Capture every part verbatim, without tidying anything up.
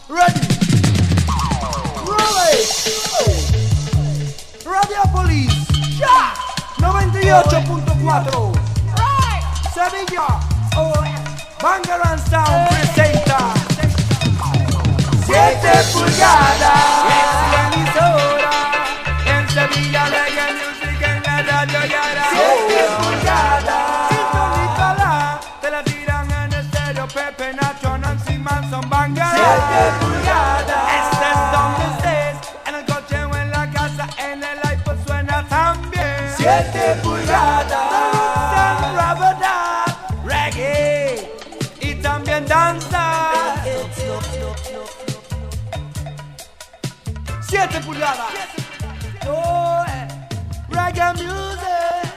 Ready. Ready. Radiopolis. Ya. noventa y ocho punto cuatro. Sevilla. Banger and Sound presenta siete pulgadas. Es la emisora. En Sevilla Reggae Music en la radio Yara. siete pulgadas. Sintonícala. Te la tiran en estéreo. Pepe, Nacho, Nancy Manson, Banger. siete pulgadas. Estés donde estés. En el coche o en la casa. En el iPod suena también. siete pulgadas. Reggae y también danza. Siete pulgadas. Oh, reggae music.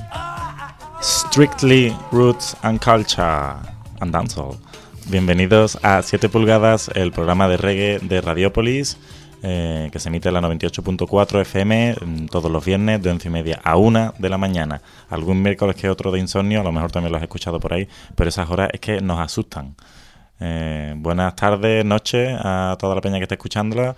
Strictly Roots and Culture and Dancehall. Bienvenidos a siete pulgadas, el programa de reggae de Radiopolis, eh, que se emite en la noventa y ocho punto cuatro F M todos los viernes de once y media a una de la mañana. Algún miércoles que otro de insomnio, a lo mejor también lo has escuchado por ahí, pero esas horas es que nos asustan. Eh, buenas tardes, noches a toda la peña que esté escuchándola.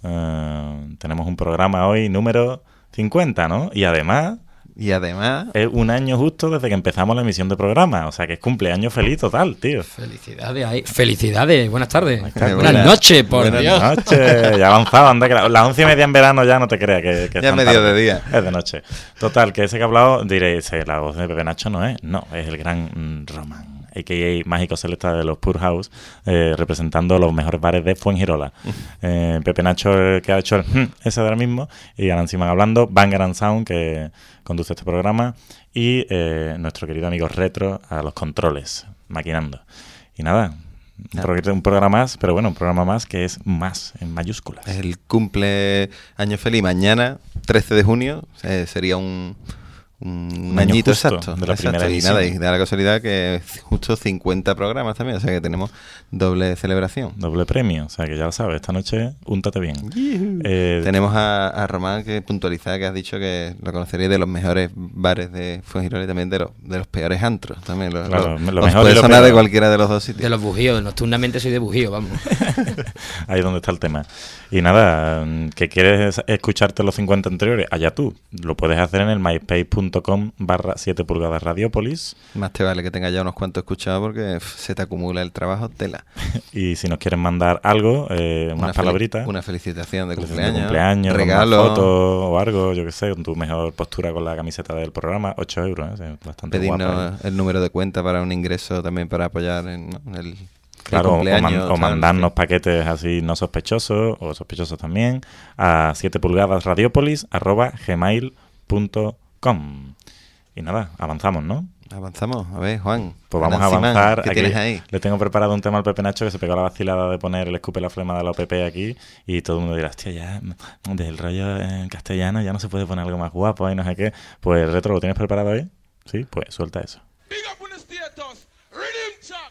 Eh, tenemos un programa hoy número cincuenta, ¿no? Y además... Y además... es un año justo desde que empezamos la emisión de programa. O sea que es cumpleaños feliz total, tío. Felicidades ahí. Felicidades. Buenas tardes. Buenas, buenas, buenas noches, por buenas Dios. Buenas noches. Ya avanzado. Anda, que la, las once y media en verano ya no te creas que, que ya es medio de día. Es de noche. Total, que ese que ha hablado, diréis, la voz de Pepe Nacho no es. No, es el gran mm, Román, a k a. Mágico Celesta de los Pure House, eh, representando los mejores bares de Fuengirola. Eh, Pepe Nacho, el que ha hecho el hm, ese de ahora mismo, y ahora encima hablando, Banger and Sound, que conduce este programa, y eh, nuestro querido amigo Retro a los controles, maquinando. Y nada, un, pro- un programa más, pero bueno, un programa más que es más, en mayúsculas. Es el cumple año feliz. Mañana, trece de junio, eh, sería un... Un, un año añito justo exacto de la exacto. primera Y edición. nada, y da la casualidad que justo cincuenta programas también, o sea que tenemos doble celebración. Doble premio, o sea que ya lo sabes, esta noche úntate bien. Eh, Tenemos a, a Román que puntualiza, que has dicho que lo conoceríais de los mejores bares de Fuengirola y también de los, de los peores antros también. Lo, Claro, lo, lo os mejor puede y lo sonar peor. de cualquiera de los dos sitios. De los bujíos. Nocturnamente soy de bujío, vamos. Ahí donde está el tema. Y nada, que quieres escucharte los cincuenta anteriores, allá tú. Lo puedes hacer en el myspace.com barra siete pulgadas Radiopolis. Más te vale que tengas ya unos cuantos escuchados porque uf, se te acumula el trabajo, tela. Y si nos quieren mandar algo, eh, unas Una fel- palabritas, Una felicitación de felicitación cumpleaños, de cumpleaños, regalo, una foto o algo, yo que sé, con tu mejor postura con la camiseta del programa, ocho euros, ¿eh? Bastante guapa. pedirnos el número de cuenta para un ingreso también para apoyar en, ¿no? en el, Claro, el o, cumpleaños. man- o tal, mandarnos sí. paquetes así no sospechosos, o sospechosos también, a siete pulgadas radiopolis arroba gmail punto com. Y nada, avanzamos, ¿no? Avanzamos, a ver, Juan. Pues vamos Nancy a Man, avanzar. ¿qué Aquí tienes ahí? le tengo preparado un tema al Pepe Nacho que se pegó la vacilada de poner el escupe la flema de la O P P aquí y todo el mundo dirá, hostia, ya del rollo en castellano ya no se puede poner algo más guapo y no sé qué. Pues Retro, ¿lo tienes preparado ahí? Sí, pues suelta eso. Big up on the status, rhythm check.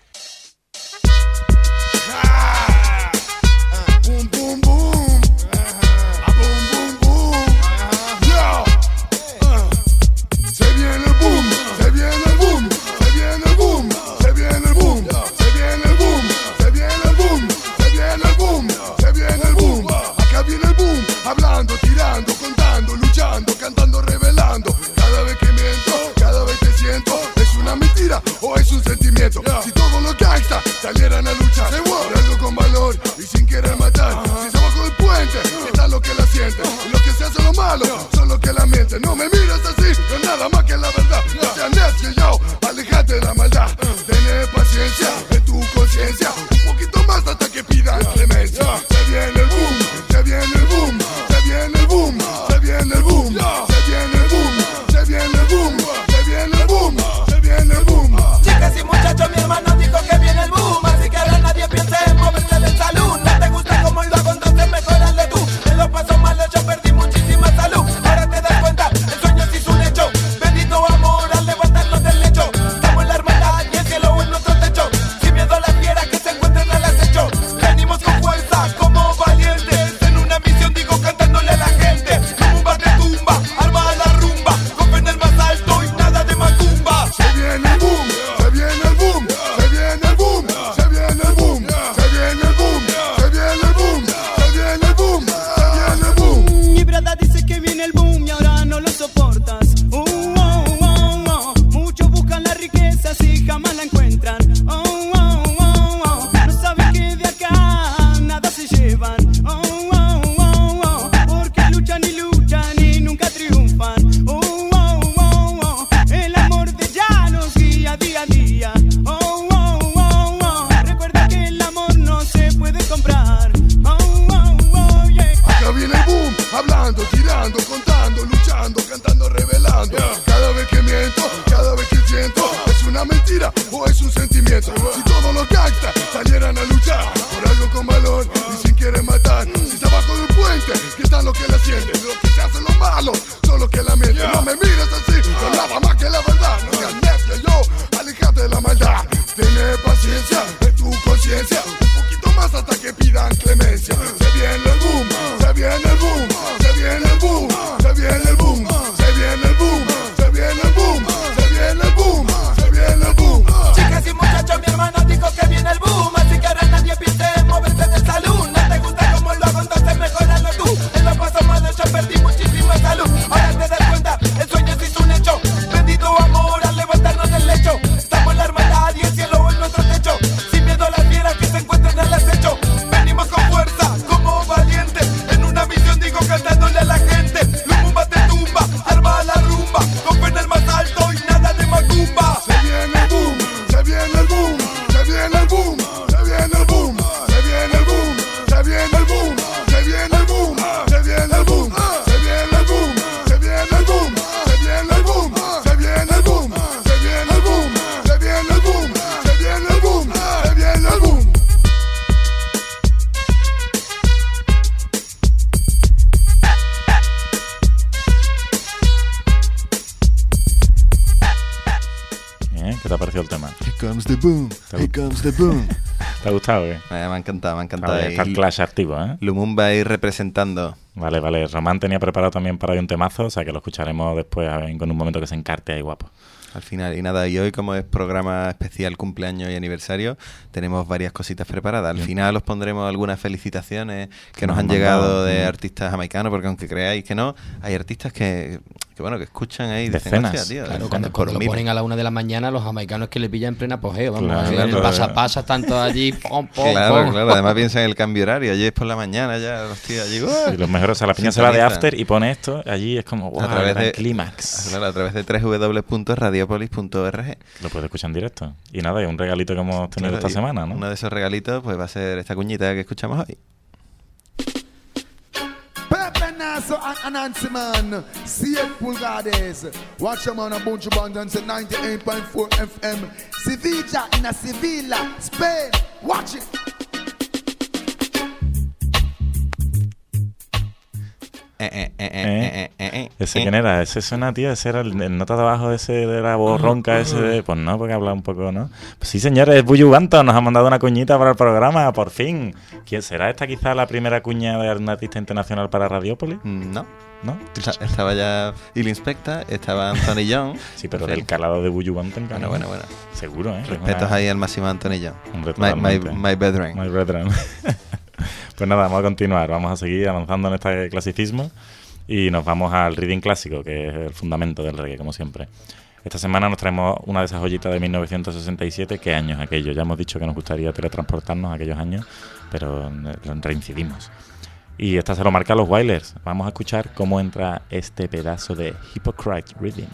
Boom, boom, boom. Ah, boom, boom, boom. Yo. Ah. Se viene el boom, se viene el boom, se viene el boom, se viene el boom, se viene el boom, se viene el boom, se viene el boom, se viene el boom. Acá viene el boom, hablando, tirando, contando, luchando, cantando, revelando. Cada vez que miento, cada vez que siento, es una mentira o es un sentimiento. Si todos los gangsta salieran a luchar por algo con valor y sin querer matar, si se bajó del puente, están los que la sienten, y los que se hacen lo malo son los que la mienten. No me mires así, no es nada más que la verdad. No seas necio, yo, alejate de la maldad. Tené paciencia en tu conciencia, un poquito más hasta que pidan clemencia. Se viene el boom, se viene el boom, se viene el boom, se viene el boom, se viene el boom, se viene el boom, se viene el boom, se viene el boom. Chicas y muchachos, mi hermano dijo que viene el boom, así que ahora nadie piense en moverse del salón. No te gusta como lo hago, entonces mejorale tú. En los pasos mal hechos perdí muchísima salud. Ahora te das cuenta, el sueño se hizo un hecho. Bendito amor. ¿Qué te ha parecido el tema? Here comes the boom, here comes the boom. ¿Te ha gustado, eh? Me ha encantado, me ha encantado. Vale, está el Clash activo, ¿eh? Lumumba ahí representando. Vale, vale. Román tenía preparado también para hoy un temazo, o sea que lo escucharemos después a ver, con un momento que se encarte ahí guapo. Al final, y nada, y hoy como es programa especial, cumpleaños y aniversario, tenemos varias cositas preparadas. Al Bien. final os pondremos algunas felicitaciones que nos Nos han han llegado mandado, de mm. artistas jamaicanos, porque aunque creáis que no, hay artistas que, que bueno, que escuchan ahí y dicen, Decenas. "Hostia, tío, Claro, decenas cuando, por cuando lo miles". ponen a la una de la mañana, los jamaicanos que le pillan en plena apogeo. Vamos, Claro, en el claro. pasapasa, tanto allí, pom, pom, Claro, pom. claro, además piensa en el cambio horario, allí es por la mañana ya, los tíos allí, ¡uah! Y los mejores, o sea, la piña se va de Sintonizan. after y pone esto, allí es como, wow, a través de clímax. Claro, a través de doble u doble u doble u punto radiopolis punto org. Lo puedes escuchar en directo. Y nada, es un regalito que hemos tenido Claro, esta y semana, ¿no? Uno de esos regalitos pues va a ser esta cuñita que escuchamos hoy. Pepe Naso and Nancy Man, siete pulgadas. Watch them on a bunch of abundance at ninety-eight point four F M. Sevilla in a Sevilla, Spain. Watch it. Eh, eh, eh, eh, ¿Eh? eh, eh, eh, ¿Ese eh. quién era? ¿Ese suena, tío? ¿Ese era el, el nota de abajo ese de la voz ronca ese de...? Pues no, porque habla un poco, ¿no? Pues sí, señores, es Buju Banton, nos ha mandado una cuñita para el programa, por fin. ¿Quién será esta quizá la primera cuña de un artista internacional para Radiopolis? Mm, No, ¿No? Esta- estaba ya Il Inspecta, estaba Anthony John. Sí, pero En fin. del calado de Buju Banton. Bueno, bueno, bueno. Seguro, ¿eh? Es Respetos una- ahí al máximo Anthony John. Hombre, My, my, totalmente. my brethren. My brethren. Pues nada, vamos a continuar, vamos a seguir avanzando en este clasicismo y nos vamos al reading clásico, que es el fundamento del reggae, como siempre. Esta semana nos traemos una de esas joyitas de mil novecientos sesenta y siete. ¿Qué años aquello? Ya hemos dicho que nos gustaría teletransportarnos a aquellos años, pero reincidimos. Y esta se lo marca a los Wailers. Vamos a escuchar cómo entra este pedazo de Hypocrite Reading.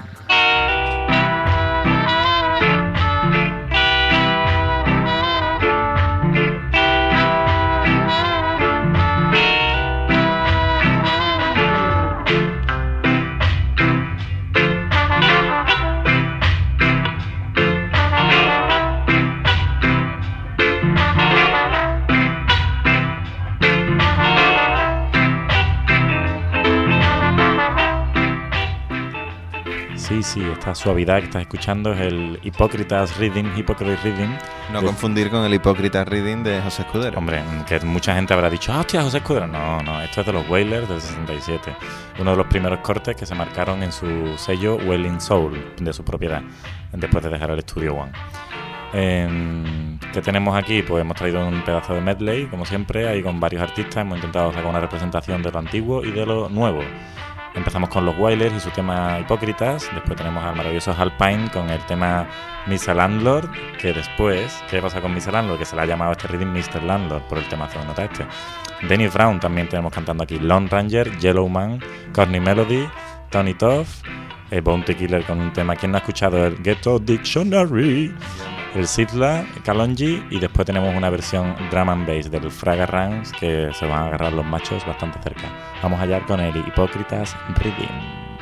Sí, sí, esta suavidad que estás escuchando es el Hipócritas Reading, Hypocrite Reading. No de- confundir con el Hipócrita Reading de José Escudero. Hombre, que mucha gente habrá dicho, ah, hostia, José Escudero. No, no, esto es de los Wailers del sesenta y siete. Uno de los primeros cortes que se marcaron en su sello Wailing Soul, de su propiedad, después de dejar el estudio One. Eh, ¿Qué tenemos aquí? Pues hemos traído un pedazo de medley, como siempre, ahí con varios artistas. Hemos intentado sacar una representación de lo antiguo y de lo nuevo. Empezamos con los Wailers y su tema Hipócritas. Después tenemos al maravilloso Alpine con el tema mister Landlord. Que después, ¿qué pasa con mister Landlord? Que se le ha llamado este reading mister Landlord por el temazo de nota este. Dennis Brown también tenemos cantando aquí. Lone Ranger, Yellow Man, Courtney Melody, Tony Tough, eh, Bounty Killer con un tema. ¿Quién no ha escuchado el Ghetto Dictionary? El Sidla, Kalonji, y después tenemos una versión drum and bass del Fraga Ranks que se van a agarrar los machos bastante cerca. Vamos allá con el Hipócritas Reading.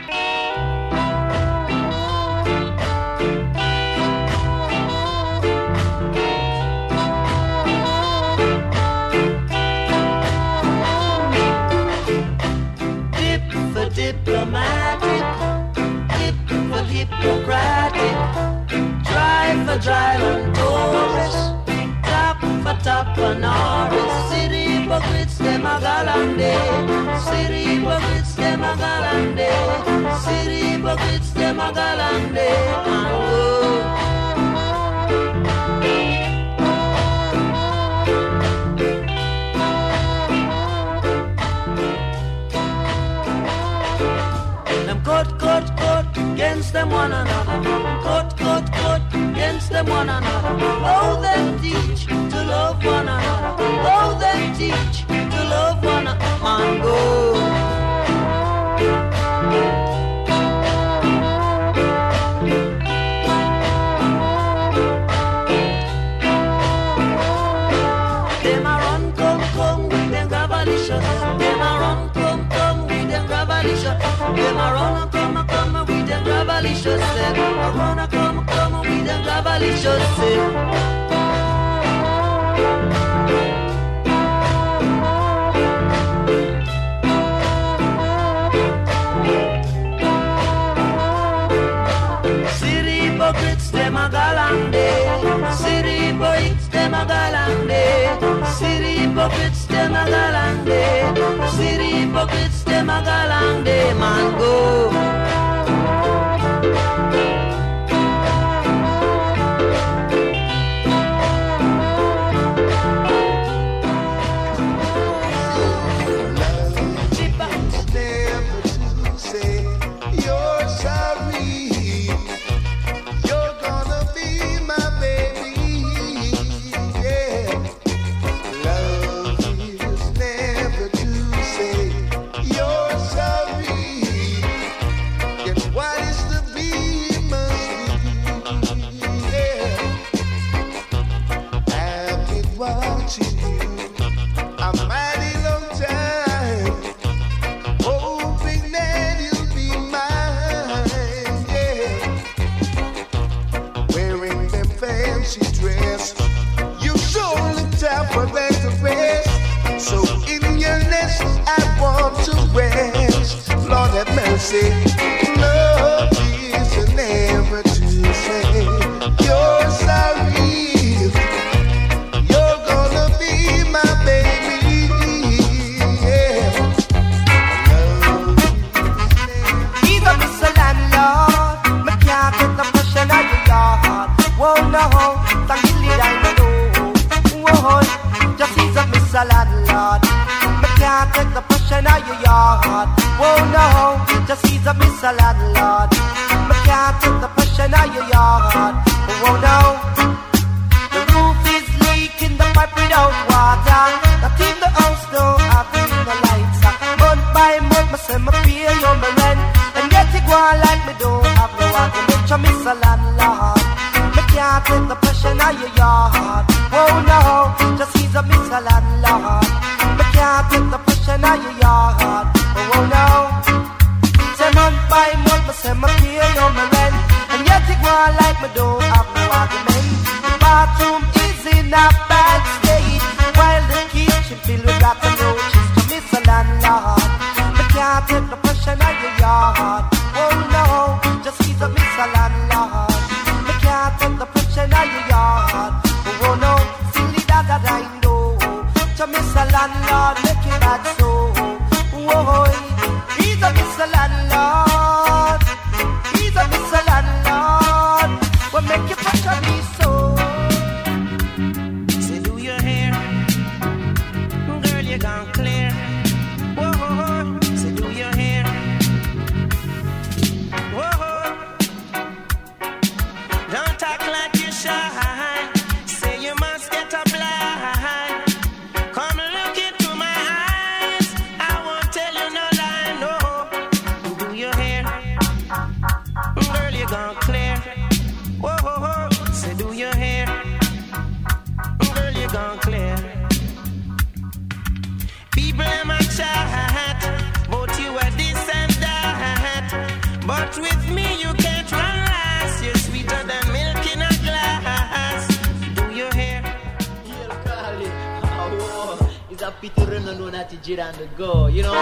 Dip for diplomatic, dip for Hippocratic, try for dry on Taurus, tap for top on Norris. City hypocrites, them a galande. City hypocrites, them a galande. City hypocrites, them a galande. And oh. Them cut, cut, cut against them one another. Cut, cut, cut against them one another. Oh, them teach to love one another. Oh, them teach to love one another. Man, go. Them a run, come, come with them grabalicious. Them a run, come, come with them grabalicious. Them a run, come, come with them grabalicious. Them a run, come, come with them grabalicious. City hypocrites, them a gala a galande. City hypocrites, them a galande. City hypocrites, them a galande. Man, go. Say, love is never to say you're sorry. You're gonna be my baby. Yeah. He's a Mister Landlord. Me can't get the pressure out of your heart. Whoa, no, thank you, I know. Whoa, just he's a Mister Landlord. Me can't get the pressure out of your heart. Whoa, no. Just he's a Mister Landlord. Me can't take the pressure out your yard. Oh no. The roof is leaking, the pipe without water. That in the house don't have the lights. Month by month, me say me pay you my rent, and yet you go on like me don't have no water. Make you Mister Landlord. Me can't take the pressure out your yard. Oh no. Just he's a Mister Landlord. Me can't take the pressure out your yard. Oh no. Month by month, me say me pay you my rent, and yet it go on like me don't have no argument. The bathroom is in a bad state, while the kitchen filled with rats and roaches. To Mister Landlord, me can't take the pressure out your yard. Oh no, just he's a Mister Landlord. Me can't take the pressure out your yard. Oh no, silly that that I know. To Mister Landlord, make it bad so. Whoa, he's a Mister Landlord. He's a Mister Landlord. What make you pressure me so? Say, do your hair, girl, you gone clear. Whoa, say, do your hair. Whoa, don't talk like you shy. Say you must get a blind. Come look into my eyes. I won't tell you no lie, no. Do your hair, girl, you gone clear. Whoa, whoa, whoa. Say, do your hair, girl, you gone clear. People them a chat, but you are this and that. But with me you can't run last. You're sweeter than milk in a glass. Do your hair. It's a pity run and know that you did on the go, you know.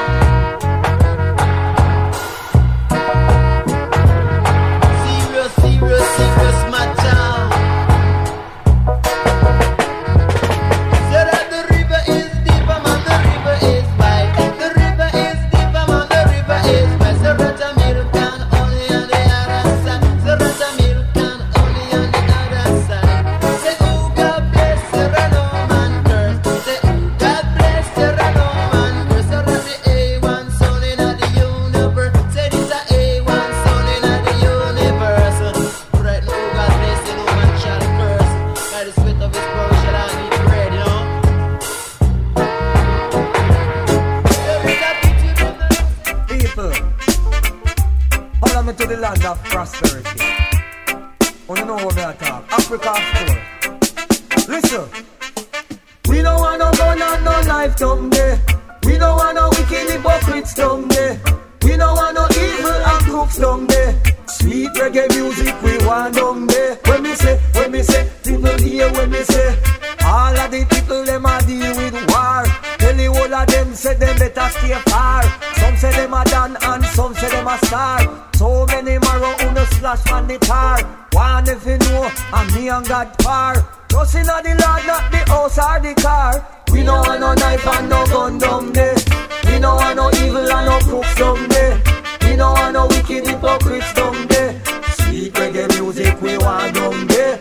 Serious, serious, serious matter. Say that the river is deeper, man, the river is wide. The river is deeper, man, the river is wide. So that a milk can only on the other side. So that a milk can only on the other side. Say, oh God bless her and no man curse. Say, oh God bless her and no man curse. So that the A one son in the universe. Say this a A one son in the universe. Right now, God bless you, no man shall curse. By the sweat of his brow shall I eat bread, you know. There is a picture of the People, follow me to the land of prosperity. Wanna know what I talk? Africa store. Listen, we don't want no gun and no knife down there. We don't want no wicked hypocrites down there. We don't want no evil and crooks down there. Sweet reggae music we want down there. When me say, when me say, people hear when me say. All of the people them a deal with war. Tell the whole of them say them better stay far. Some say them a done and some say them a star. So many marrow on the slash on the tar. One if you know, and me and God par. Trust in the Lord, not the house or the car. We no want no knife and no gun down there. We no want no evil and no crooks down there. We no want no wicked hypocrites down there. Sweet reggae music we want down there.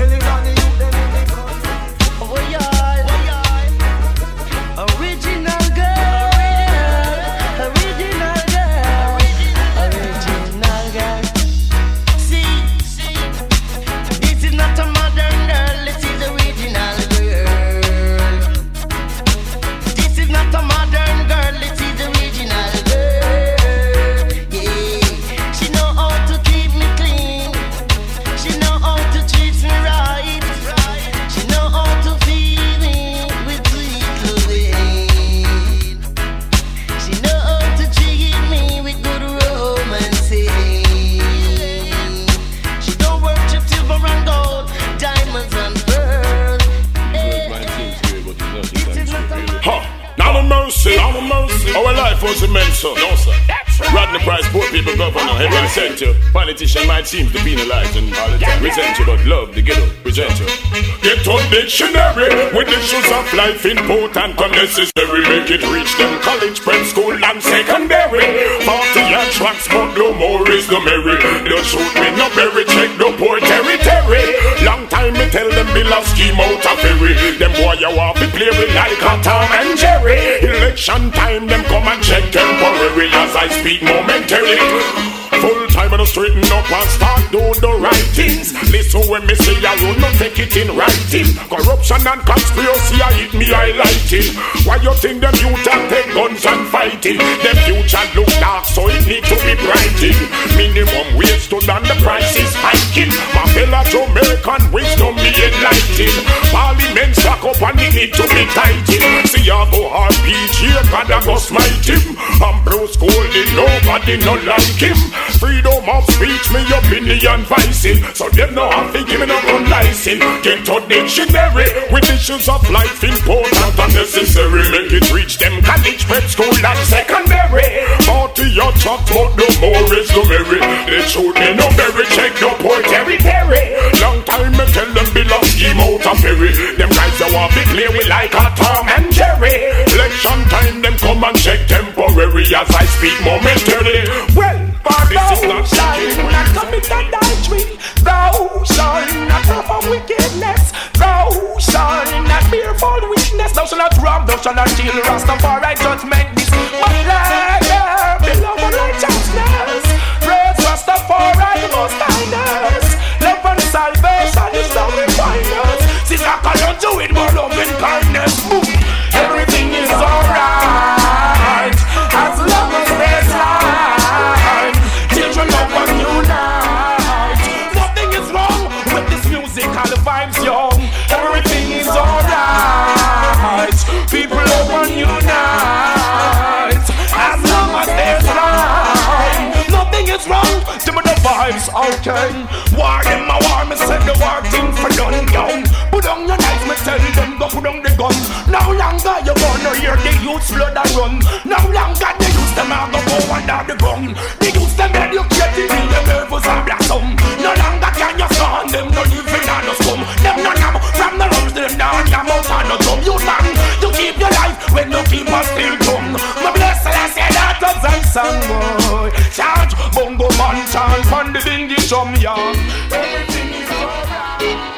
Oh yeah, original girl, original girl, original girl. See, see, this is not a modern girl, this is original girl. This is not a modern girl, this is original girl. Yeah, she know how to keep me clean. She know how to treat me right. She know how to feed me with sweet loving. She know how to treat me with good romancing. She don't worship silver and gold, diamonds and pearls. Ha! Now no mercy, now no mercy. Our life was immense, sir. No, sir. That's right. Rodney Price, poor people governor, heaven I sent you. Politician might seem to penalize and resent you, but love the ghetto, present you. Get on dictionary with issues of life important and necessary. Make it reach them college, prep school and secondary. Forty and tracks, but no more is the merry. Don't shoot me, no berry, check no poor territory. Long time me tell them be lost scheme out of ferry. Them boy you want be playing like a Tom and Jerry. Election time, them come and check temporary as I speak momentarily. Full time on the straighten up and start do the right things. Listen when me say I will not take it in writing. Corruption and conspiracy I hit me highlighting. Why you think them youth and take guns and fighting? Them future look dark so it need to be brighting. Minimum wage stood and the price is hiking. My fellow Jamaican wisdom me enlighten. Parliament stack up and it need to be tighten. See I go hard P G God I go smite him. And blue scolding nobody no like him. Freedom of speech, me opinion voicing. So them no have to give me no gun license. Get to dictionary with issues of life important and necessary. Make it reach them college, prep school and secondary. Forty your truck, but no more is no merry. They shoot me no berry, check no poor territory. Long time me tell them be lost scheme out of ferry. Them guys they want be play with like a Tom and Jerry. Election time them come and check temporary as I speak momentarily. Well, this is not shine, not commit adultery. Thou shall not suffer wickedness. Thou shall not bear false witness. Thou shall not rob, thou shall not steal. Rastafari judgment this. But rather be love and righteousness. Praise Rastafari the most kindness. Love and salvation is how we find us. Since I can't do it more love and kindness. Boom. Everything is alright as long as there's life. Children love and unite. Nothing is wrong with this musical vibes, young. Everything is alright. People love and unite as long as there's life. Nothing is wrong. Some of the vibes, okay. War them a war, me said the war thing for done down. Put on your knife, me tell them go put on the gun. No longer you gonna hear the youth's blood and run. No longer the youths them a go go under the gun. The youths them educated in the nervous and blossom. No longer can you stand them, no living on the scum. Them no yam from the rooms, them down yam out on the drum. You man, you keep your life when you keep us still dumb. My blessed I say that was and song boy. Charge bongo man chant on the bingy drum yeah. Everything is alright.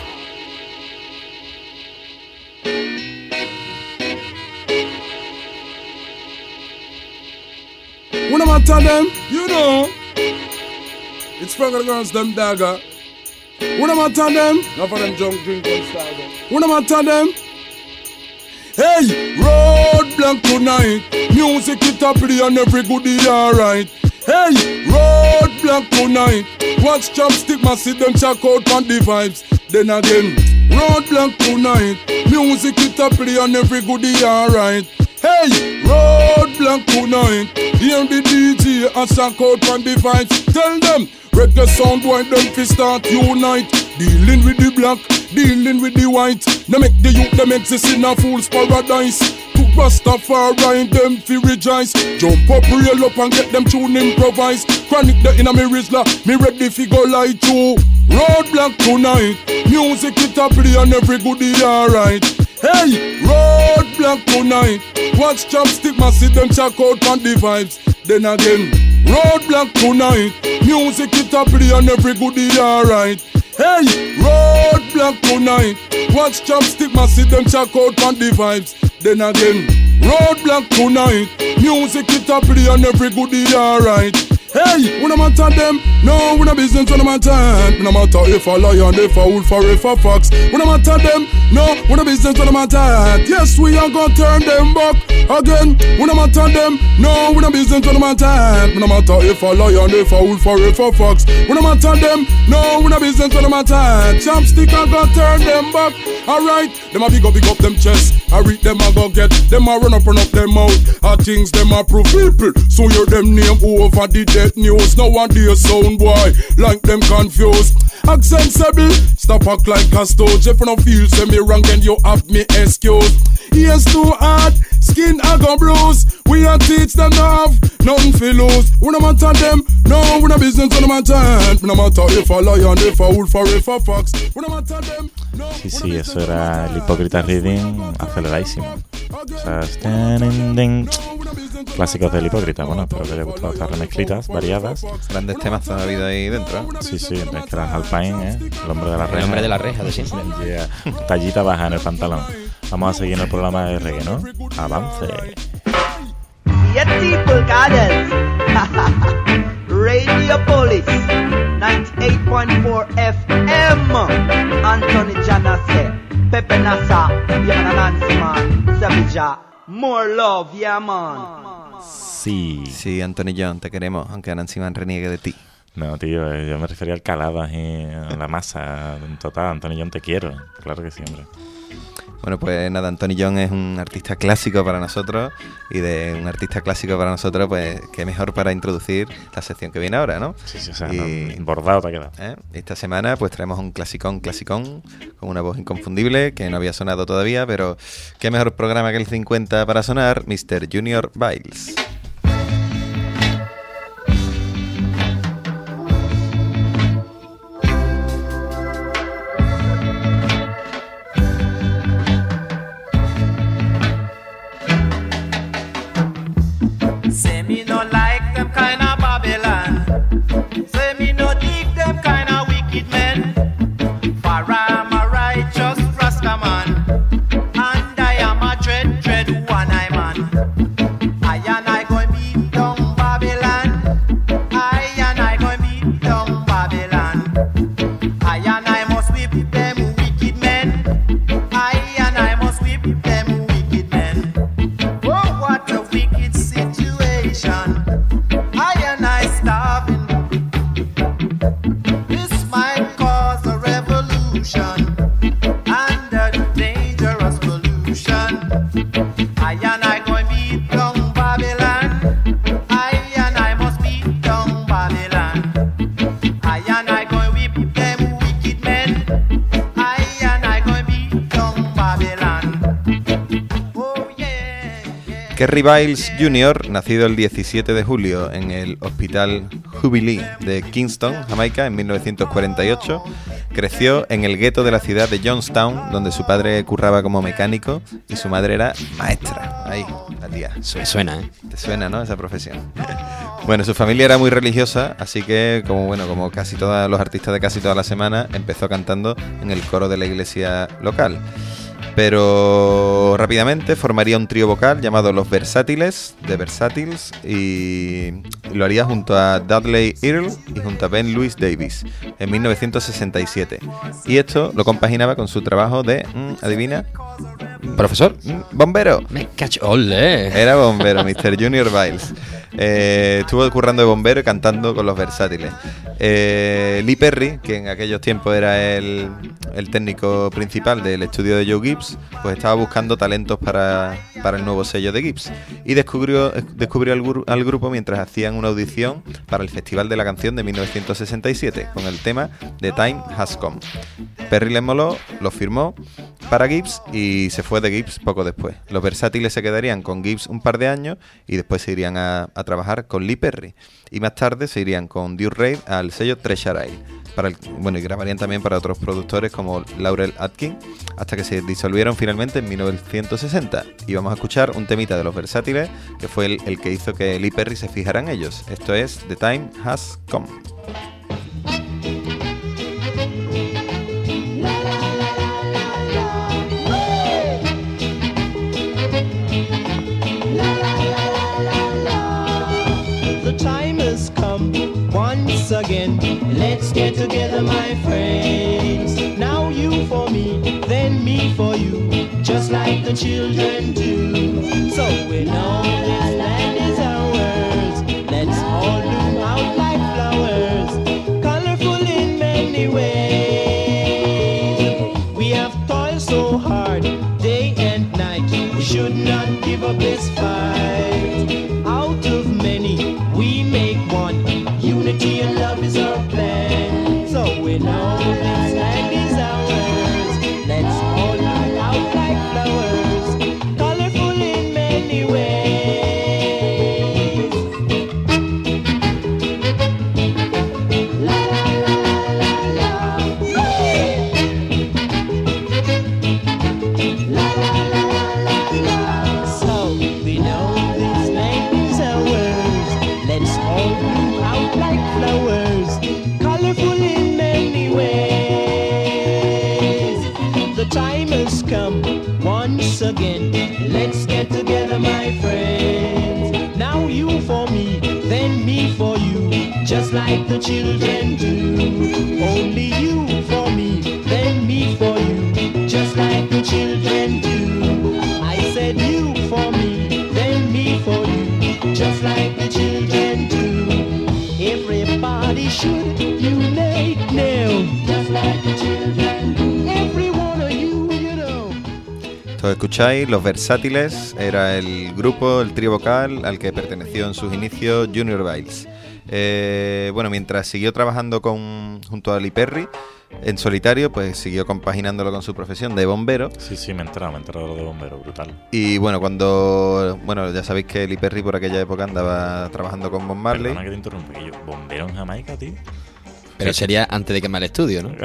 When I'm tell them, you know, it's from the girls, them dagger. When I'm tell them, not for them junk drink and stagger. When I'm tell them, hey, road blank tonight, music it a play and every goodie alright. Hey, road blank tonight, watch chopstick, ma see them check out on the vibes. Then again, road blank tonight, music it a play and every goodie alright. Hey, road blank tonight, hear the D J and check out on the vibes. Tell them, reggae sound boy them fi start unite. Dealing with the black, dealing with the white. They make the youth them exist in a fool's paradise. To Rastafari, them fi rejoice. Jump up, reel up and get them tune improvise. Chronic the inna me Rizla, me ready fi go light too. Roadblock tonight, music it a play and every goodie alright. Hey, roadblock tonight. Watch chopstick, ma see them check out on the vibes. Then again, roadblock tonight. Music it a play and every goodie alright. Hey, roadblock tonight. Watch chopstick, ma see them check out on the vibes. Then again, roadblock tonight. Music it a play and every goodie alright. Hey, when I'm at them, no, when I'm business when I'm at time. When I'm at if a lion, if a wolf, or if a fox. When I'm at them, no, when I'm business when I'm at time. Yes, we are gonna turn them back again. When I'm at them, no, when I'm business when I'm at time. When I'm at if a lion, if a wolf, or if a fox. When I'm at them, no, when I'm business when I'm at time. Chopstick, I gonna turn them back. Alright, them a big up, big up them chest. I read them, I go get them, I run up, run up them out. I things them a prove people. So hear them name over the dead news. Nowadays sound boy like them confused. Accent sensible, stop act like a stooge. If you don't feel say me wrong, then you have me excuse. Ears too hard, skin I go bruise. We a teach them to have nothing fi lose. When I'm at them, no, when a business when I'm at time. When I'm at if a lion, if a wolf, or if a fox. When I'm at them, no. Sí, sí, eso era el Hipócrita Reading aceleradísimo. O sea, stand clásicos del Hipócrita. Bueno, espero que haya gustado estas remezclitas variadas. Grandes temas ha habido ahí dentro. Sí, sí, es que era Alpine, ¿eh? El hombre de la reja. El hombre de la reja de siempre. Yeah. Tallita baja en el pantalón. Vamos a seguir en el programa de reggae, ¿no? Avance. Siete pulgadas. Radio Police ninety-eight point four F M. Anthony Janase, Pepe Nasa, yeah, Nancy man, Sevilla. More love, yeah, man. Sí. Sí, Anthony John, te queremos, aunque Nancy Man reniegue de ti. No, tío, eh, yo me refería al calado y a la masa. En total, Anthony John, te quiero. Claro que sí, hombre. Bueno, pues nada, Anthony John es un artista clásico para nosotros, y de un artista clásico para nosotros, pues qué mejor para introducir la sección que viene ahora, ¿no? Sí, sí, o sea, y, no, bordado te ha quedado. ¿eh? Esta semana pues traemos un clasicón, clasicón, con una voz inconfundible, que no había sonado todavía, pero qué mejor programa que el cincuenta para sonar, mister Junior Byles. Say me no like them kind of Babylon. Say me no dig them kind of wicked men. For I'm a righteous Rastaman, and I am a dread, dread one-eye man. I and I going beat down Babylon. I and I going beat down Babylon. I and I must whip them wicked men. I and I must whip them wicked men. Oh, what a wicked situation. I and I starving. This might cause a revolution and a dangerous pollution. I and I going beat down Babylon. I and I must beat down Babylon. I and I going whip them wicked men. I and I going beat down Babylon. Oh yeah, yeah. Kerry Byles junior, nacido el diecisiete de julio en el Hospital Jubilee de Kingston, Jamaica, en mil novecientos cuarenta y ocho, creció en el gueto de la ciudad de Johnstown, donde su padre curraba como mecánico y su madre era maestra. Ahí, la tía. Su- Suena, ¿eh? Te suena, ¿no?, esa profesión. Bueno, su familia era muy religiosa, así que, como bueno, como casi todos los artistas de casi toda la semana, empezó cantando en el coro de la iglesia local. Pero rápidamente formaría un trío vocal llamado Los Versátiles, The Versatiles, y lo haría junto a Dudley Earle y junto a Ben Louis Davis en mil novecientos sesenta y siete. Y esto lo compaginaba con su trabajo de, mm, adivina, ¿Profesor? mm, bombero. Me cacho. ¡Ole! Era bombero, mister Junior Byles. Eh, estuvo currando de bombero y cantando con Los Versátiles. Eh, Lee Perry, que en aquellos tiempos era el, el técnico principal del estudio de Joe Gibbs, pues estaba buscando talentos para, para el nuevo sello de Gibbs. Y descubrió, descubrió al, gru- al grupo mientras hacían una audición para el Festival de la Canción de mil novecientos sesenta y siete, con el tema The Time Has Come. Perry les moló, lo firmó para Gibbs y se fue de Gibbs poco después. Los Versátiles se quedarían con Gibbs un par de años y después se irían a, a trabajar con Lee Perry. Y más tarde se irían con Duke Reid al sello Treasure Isle. Para el, bueno, y grabarían también para otros productores como Laurel Atkins, hasta que se disolvieron finalmente en mil novecientos sesenta. Y vamos a escuchar un temita de los Versátiles, que fue el, el que hizo que Lee Perry se fijara en ellos. Esto es The Time Has Come. Again, let's get together, my friends. Now you for me, then me for you, just like the children do. So we know this land is ours. Let's all bloom out like flowers, colorful in many ways. We have toiled so hard, day and night. We should not give up this fight. Out of many, we make one. Unity and love is our plan. So we know this land is ours. Let's all look out like flowers, colorful in many ways. La la la la la la. La la la la la. So we know this land is ours. Let's all bloom out like flowers, colorful in many ways. The time has come once again. Let's get together, my friends. Now you for me, then me for you, just like the children do. Only you for me, then me for you, just like the children do. I said you for me, then me for you, just like the children do. Everybody should unite now, just like the children do. Every one of you, you know. Todos escucháis, Los Versátiles era el grupo, el trío vocal al que perteneció en sus inicios Junior Byles. Eh, bueno, mientras siguió trabajando con, junto a Lee Perry en solitario, pues siguió compaginándolo con su profesión de bombero. Sí, sí, me he enterado, me he enterado de lo de bombero, brutal. Y bueno, cuando... Bueno, ya sabéis que Lee Perry por aquella época andaba trabajando con Bob Marley. Perdona que te interrumpa, que yo, bombero en Jamaica, tío. Pero sería antes de quemar el estudio, ¿no?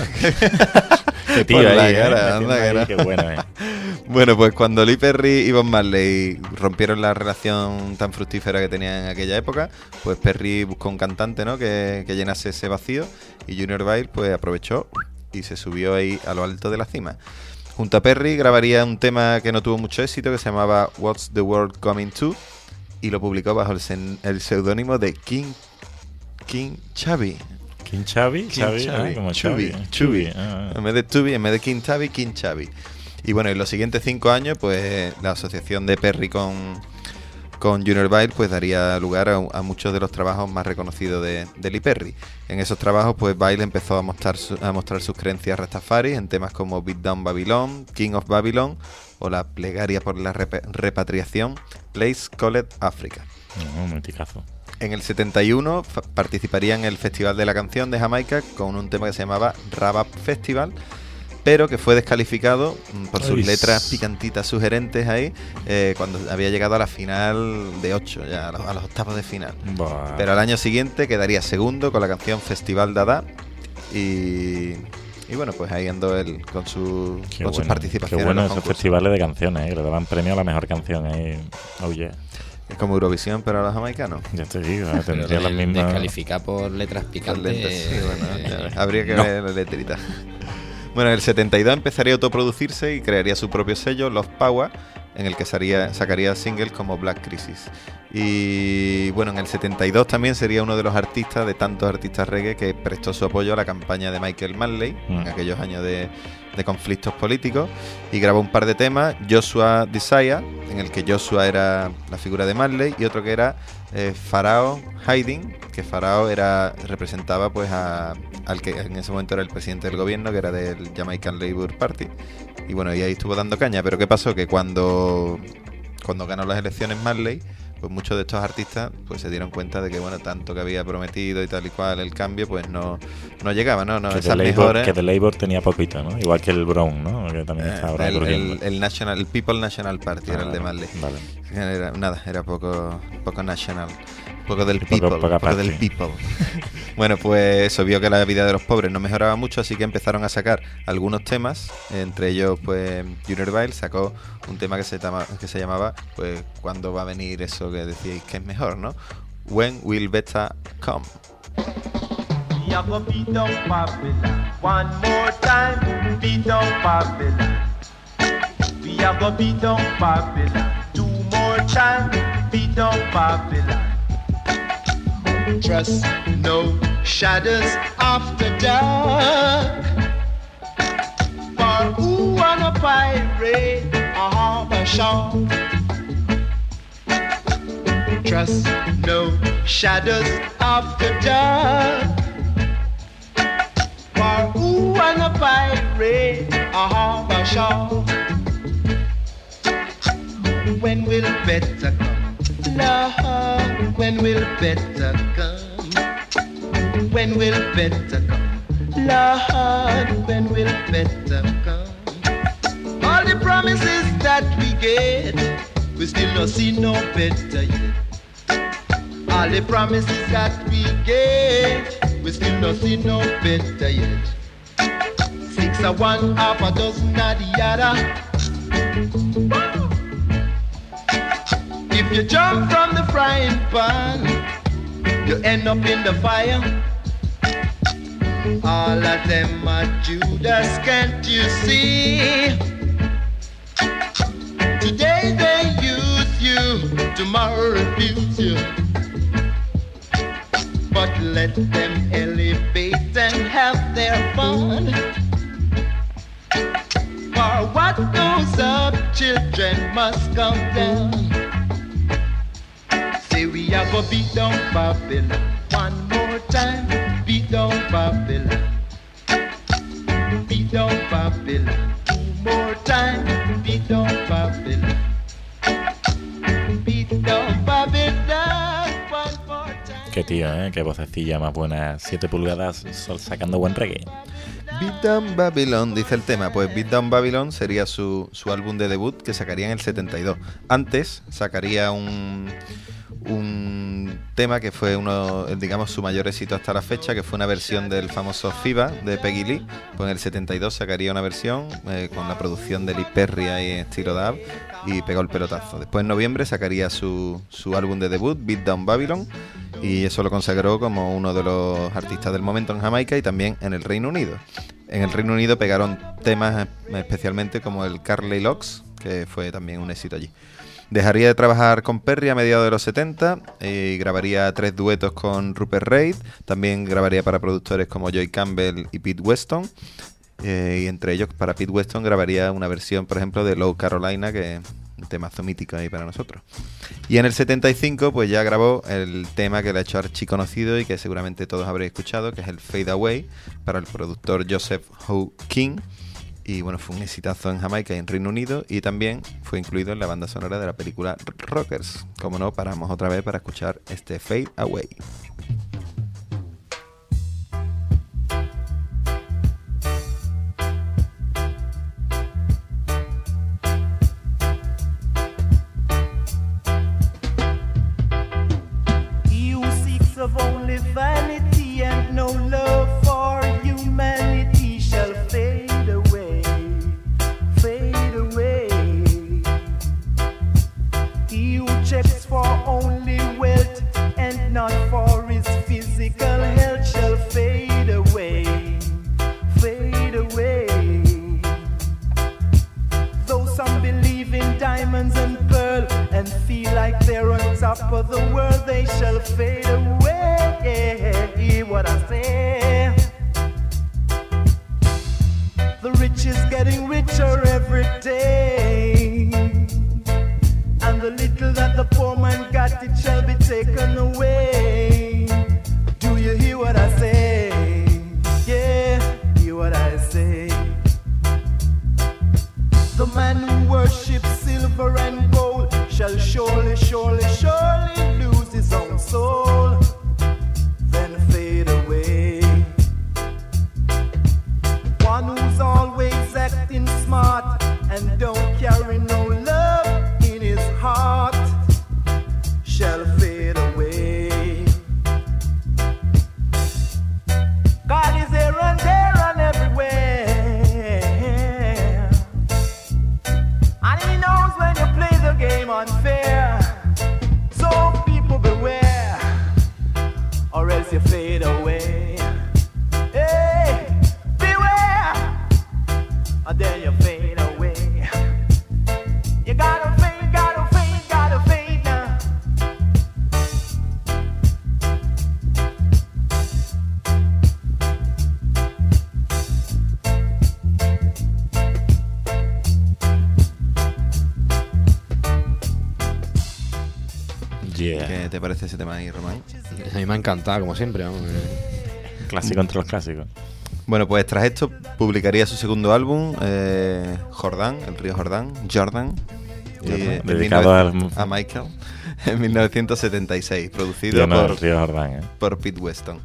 Qué tío Por ahí, la ¿eh? cara, anda Ahí, que no. qué bueno, ¿eh? Bueno, pues cuando Lee Perry y Bob Marley rompieron la relación tan fructífera que tenían en aquella época, pues Perry buscó un cantante, ¿no?, que, que llenase ese vacío, y Junior Byles pues aprovechó y se subió ahí a lo alto de la cima. Junto a Perry grabaría un tema que no tuvo mucho éxito, que se llamaba What's the World Coming To, y lo publicó bajo el, sen- el seudónimo de King King Chubby. ¿King Chubby? King Chubby, Chubby. ah, como Chubby. Chubby. Chubby. Ah, ah. En vez de Tubby, en vez de King Chubby, King Chubby. Y bueno, en los siguientes cinco años, pues la asociación de Perry con, con Junior Byles pues daría lugar a, a muchos de los trabajos más reconocidos de, de Lee Perry. En esos trabajos, pues Byles empezó a mostrar, su, a mostrar sus creencias rastafari en temas como Beat Down Babylon, King of Babylon o la plegaria por la rep- repatriación, Place Called Africa. No, un miticazo. En el setenta y uno fa- participaría en el Festival de la Canción de Jamaica con un tema que se llamaba Rabab Festival, pero que fue descalificado mm, por sus Ay, letras s- picantitas sugerentes ahí, eh, cuando había llegado a la final de ocho, ya a los, a los octavos de final. Buah. Pero al año siguiente quedaría segundo con la canción Festival Dada y, y bueno, pues ahí andó él con, su, Qué con sus bueno, participaciones Qué bueno en los esos concursos. festivales de canciones, ¿eh? Que le daban premio a la mejor canción ahí. Oh yeah. Es como Eurovisión, pero a los jamaicanos. Ya te digo, ¿eh? Pero Tendría las de- mismas. descalificar por letras Con picantes. lentes, sí, bueno, ya eh, ves, habría que no. ver la letrita. Bueno, en el setenta y dos empezaría a autoproducirse y crearía su propio sello, Love Power, en el que sacaría, sacaría singles como Black Crisis. Y bueno, en el setenta y dos también sería uno de los artistas, de tantos artistas reggae, que prestó su apoyo a la campaña de Michael Manley Mm. en aquellos años de, de conflictos políticos, y grabó un par de temas, Joshua Desire, en el que Joshua era la figura de Manley, y otro que era eh, Pharaoh Hiding, que Pharaoh era, representaba pues a, al que en ese momento era el presidente del gobierno, que era del Jamaican Labour Party. Y bueno, y ahí estuvo dando caña. Pero ¿qué pasó? Que cuando, cuando ganó las elecciones Marley, pues muchos de estos artistas pues se dieron cuenta de que, bueno, tanto que había prometido y tal y cual el cambio, pues no, no llegaba, ¿no? no que, esas The Labor, mejores... que The Labor tenía poquito, ¿no? Igual que el Brown, ¿no? Que también está ahora el, ocurriendo. el, el, National, el People National Party ah, era el de Marley. Vale. Era, nada, era poco, poco national. Poco del poco, people, poco poco del people. Bueno, pues eso, vio que la vida de los pobres no mejoraba mucho, así que empezaron a sacar algunos temas, entre ellos pues Junior Bile sacó un tema que se, tama, que se llamaba pues ¿cuándo va a venir eso que decíais que es mejor, no? When Will Better Come. We are gonna beat down Babylon one more time, beat down Babylon. We are gonna beat down Babylon two more times, beat down Babylon. Trust no shadows after dark. For who wanna pirate a harbor shore? Trust no shadows after dark. For who wanna pirate a harbor shore? When will better come? Lord, when will better come? When will better come? Lord, when will better come? All the promises that we get, we still not see no better yet. All the promises that we get, we still not see no better yet. Six of one, half a dozen of the other. If you jump from the frying pan, you end up in the fire. All of them are Judas, can't you see? Today they use you, tomorrow abuse you. But let them elevate and have their fun. For what goes up, children must come down. We are gonna beat down Babylon one more time, beat down Babylon. Beat down Babylon two more time, beat down Babylon. Beat down Babylon one more time. Qué tío, ¿eh? Qué vocecilla más buena. siete pulgadas sol sacando buen reggae. Beat Down Babylon, dice el tema. Pues Beat Down Babylon sería su, su álbum de debut que sacaría en el setenta y dos. Antes sacaría un... un tema que fue uno, digamos, su mayor éxito hasta la fecha, que fue una versión del famoso Fever de Peggy Lee. Pues en el setenta y dos sacaría una versión eh, con la producción de Lee Perry ahí en estilo dub y pegó el pelotazo. Después en noviembre sacaría su, su álbum de debut, Beat Down Babylon, y eso lo consagró como uno de los artistas del momento en Jamaica y también en el Reino Unido. En el Reino Unido pegaron temas especialmente como el Carly Locks, que fue también un éxito allí. Dejaría de trabajar con Perry a mediados de los setenta y grabaría tres duetos con Rupert Reid. También grabaría para productores como Joy Campbell y Pete Weston. Eh, y entre ellos, para Pete Weston, grabaría una versión, por ejemplo, de Low Carolina, que es un temazo mítico ahí para nosotros. Y en el setenta y cinco, pues ya grabó el tema que le ha hecho archiconocido y que seguramente todos habréis escuchado, que es el Fade Away, para el productor Joseph Howe King. Y bueno, fue un exitazo en Jamaica y en Reino Unido, y también fue incluido en la banda sonora de la película Rockers. Como no, paramos otra vez para escuchar este Fade Away. He who seeks of only vanity and no love for humanity shall fade. Checks for only wealth and not for his physical health shall fade away, fade away. Though some believe in diamonds and pearl and feel like they're on top of the world, they shall fade away. Hear what I say? The rich is getting richer every day, and the little that the poor man got, it shall be taken away. Do you hear what I say? Yeah, hear what I say. The man who worships silver and gold shall surely, surely, surely and then you fade away. You gotta fade, gotta fade, gotta fade now. Yeah. ¿Qué te parece ese tema ahí, Román? A mí me ha encantado, como siempre. Vamos. Clásico entre los clásicos. Bueno, pues tras esto publicaría su segundo álbum, eh, Jordán, el río Jordán, Jordan, y, eh, dedicado a, al... a Michael, en mil novecientos setenta y seis, producido Yo no, por, el río Jordán, ¿eh? por Pete Weston.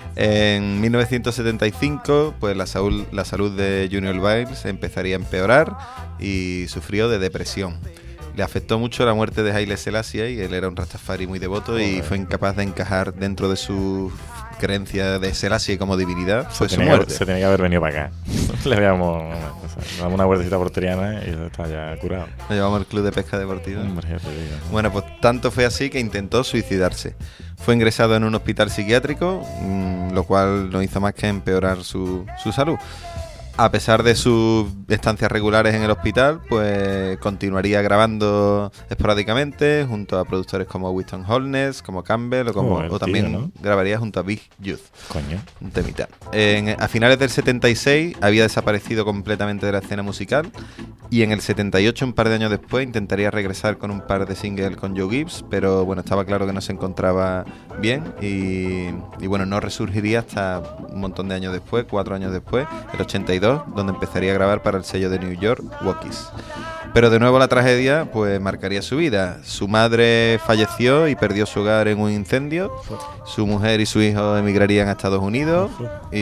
En mil novecientos setenta y cinco, pues la salud, la salud de Junior Byles empezaría a empeorar y sufrió de depresión. Le afectó mucho la muerte de Haile Selassie, y él era un rastafari muy devoto. Joder. Y fue incapaz de encajar dentro de su creencia de Selassie como divinidad. Se, fue tenía, su muerte. se tenía que haber venido para acá. Le habíamos o sea, una vueltecita por Triana y está ya curado. Lo llevamos al club de pesca deportiva. Hombre, ya te digo. Bueno, pues tanto fue así que intentó suicidarse. Fue ingresado en un hospital psiquiátrico, mmm, lo cual no hizo más que empeorar su, su salud. A pesar de sus estancias regulares en el hospital, pues continuaría grabando esporádicamente junto a productores como Winston Holness, como Campbell o, como, oh, o también tío, ¿no? grabaría junto a Big Youth. Coño. Un temita. En, a finales del setenta y seis había desaparecido completamente de la escena musical, y en el setenta y ocho, un par de años después, intentaría regresar con un par de singles con Joe Gibbs, pero bueno, estaba claro que no se encontraba bien y, y bueno, no resurgiría hasta un montón de años después, cuatro años después, el ochenta y dos, donde empezaría a grabar para el sello de New York, Walkies. Pero de nuevo la tragedia pues marcaría su vida. Su madre falleció y perdió su hogar en un incendio. Su mujer y su hijo emigrarían a Estados Unidos.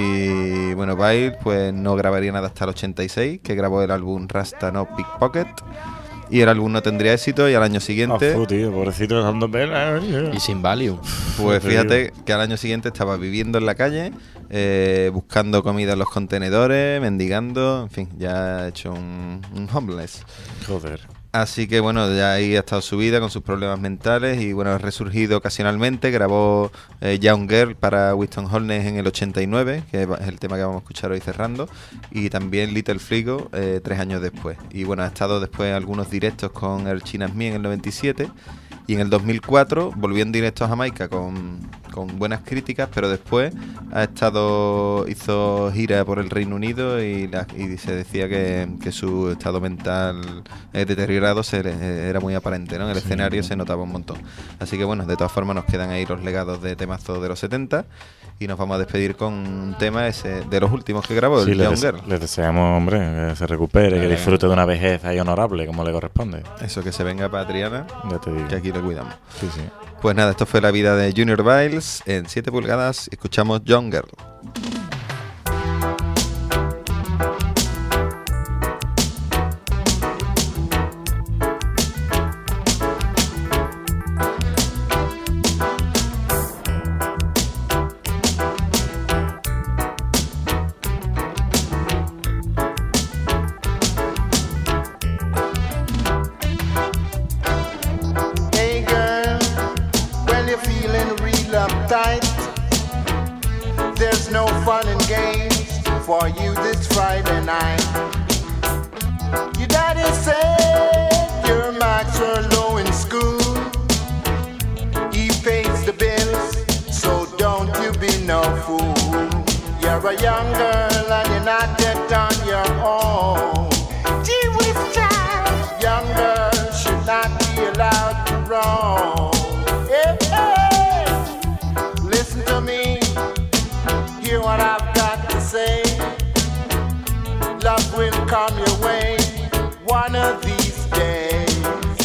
Y bueno, Byles pues no grabaría nada hasta el ochenta y seis, que grabó el álbum Rasta No Pickpocket. Y el álbum no tendría éxito, y al año siguiente... Oh, tío, pobrecito, dando pena. Y sin value. Pues fíjate que al año siguiente estaba viviendo en la calle, eh, buscando comida en los contenedores, mendigando, en fin, ya ha hecho un, un homeless. Joder. Así que bueno, ya ahí ha estado su vida con sus problemas mentales, y bueno, ha resurgido ocasionalmente. Grabó eh, Young Girl para Winston Holness en el ochenta y nueve, que es el tema que vamos a escuchar hoy cerrando, y también Little Frigo eh, tres años después. Y bueno, ha estado después en algunos directos con el China's Me en el noventa y siete, y en el dos mil cuatro volvió en directo a Jamaica con, con buenas críticas, pero después ha estado hizo gira por el Reino Unido, y, la, y se decía que, que su estado mental eh, deteriorado se le, era muy aparente, ¿no? En el sí, escenario sí. Se notaba un montón. Así que bueno, de todas formas nos quedan ahí los legados de temazos de los setenta, y nos vamos a despedir con un tema ese de los últimos que grabó, sí, el Young Girl. Les deseamos, hombre, que se recupere, que disfrute de una vejez ahí honorable, como le corresponde. Eso, que se venga para Triana, ya te digo. Que aquí le cuidamos. Sí, sí. Pues nada, esto fue la vida de Junior Byles en siete pulgadas. Escuchamos Young Girl. For you this Friday night, your daddy said your marks were low in school. He pays the bills, so don't you be no fool. You're a young girl and you're not yet on your own. Gee whiz, child, young girls should not be allowed to roam. Hey, hey, listen to me, hear what I've got to say. Love will come your way one of these days.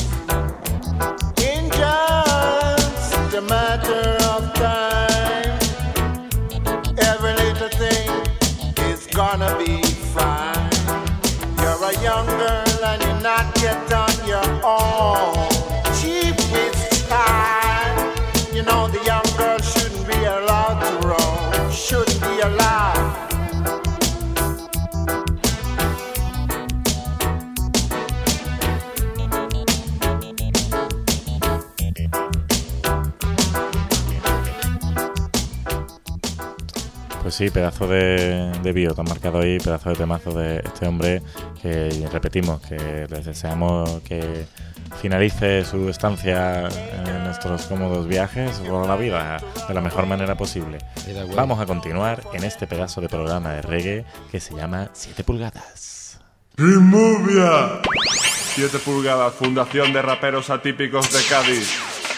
In just a matter of time, every little thing is gonna be fine. You're a young girl and you're not yet on your own. Cheap with time, you know the young girl shouldn't be allowed to roam. Shouldn't be allowed. Pues sí, pedazo de, de bio, te han marcado ahí, pedazo de temazo de este hombre que repetimos, que les deseamos que finalice su estancia en estos cómodos viajes por la vida de la mejor manera posible. Vamos a continuar en este pedazo de programa de reggae que se llama siete pulgadas. ¡Inmovia! siete pulgadas, fundación de raperos atípicos de Cádiz.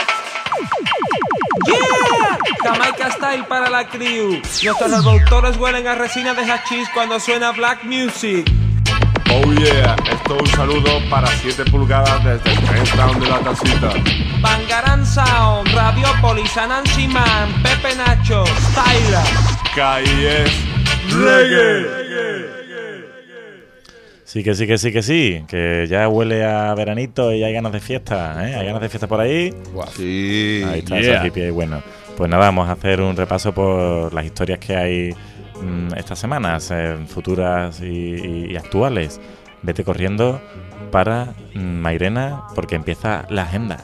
¡Yeah! Jamaica Style para la crew. Nuestros reproductores huelen a resina de hachís cuando suena black music. Oh yeah, esto un saludo para siete pulgadas desde el Trenchtown de la Tasita. Bangaran Sound, Radiopolis, Anansi Man, Pepe Nacho, Styla. Kai es reggae. Sí, que sí, que sí, que sí, que ya huele a veranito y hay ganas de fiesta, ¿eh? Hay ganas de fiesta por ahí. Sí. Ahí está, Yeah. ese hippie ahí, bueno. Pues nada, vamos a hacer un repaso por las historias que hay mmm, estas semanas, eh, futuras y, y, y actuales. Vete corriendo para mmm, Mairena, porque empieza la agenda.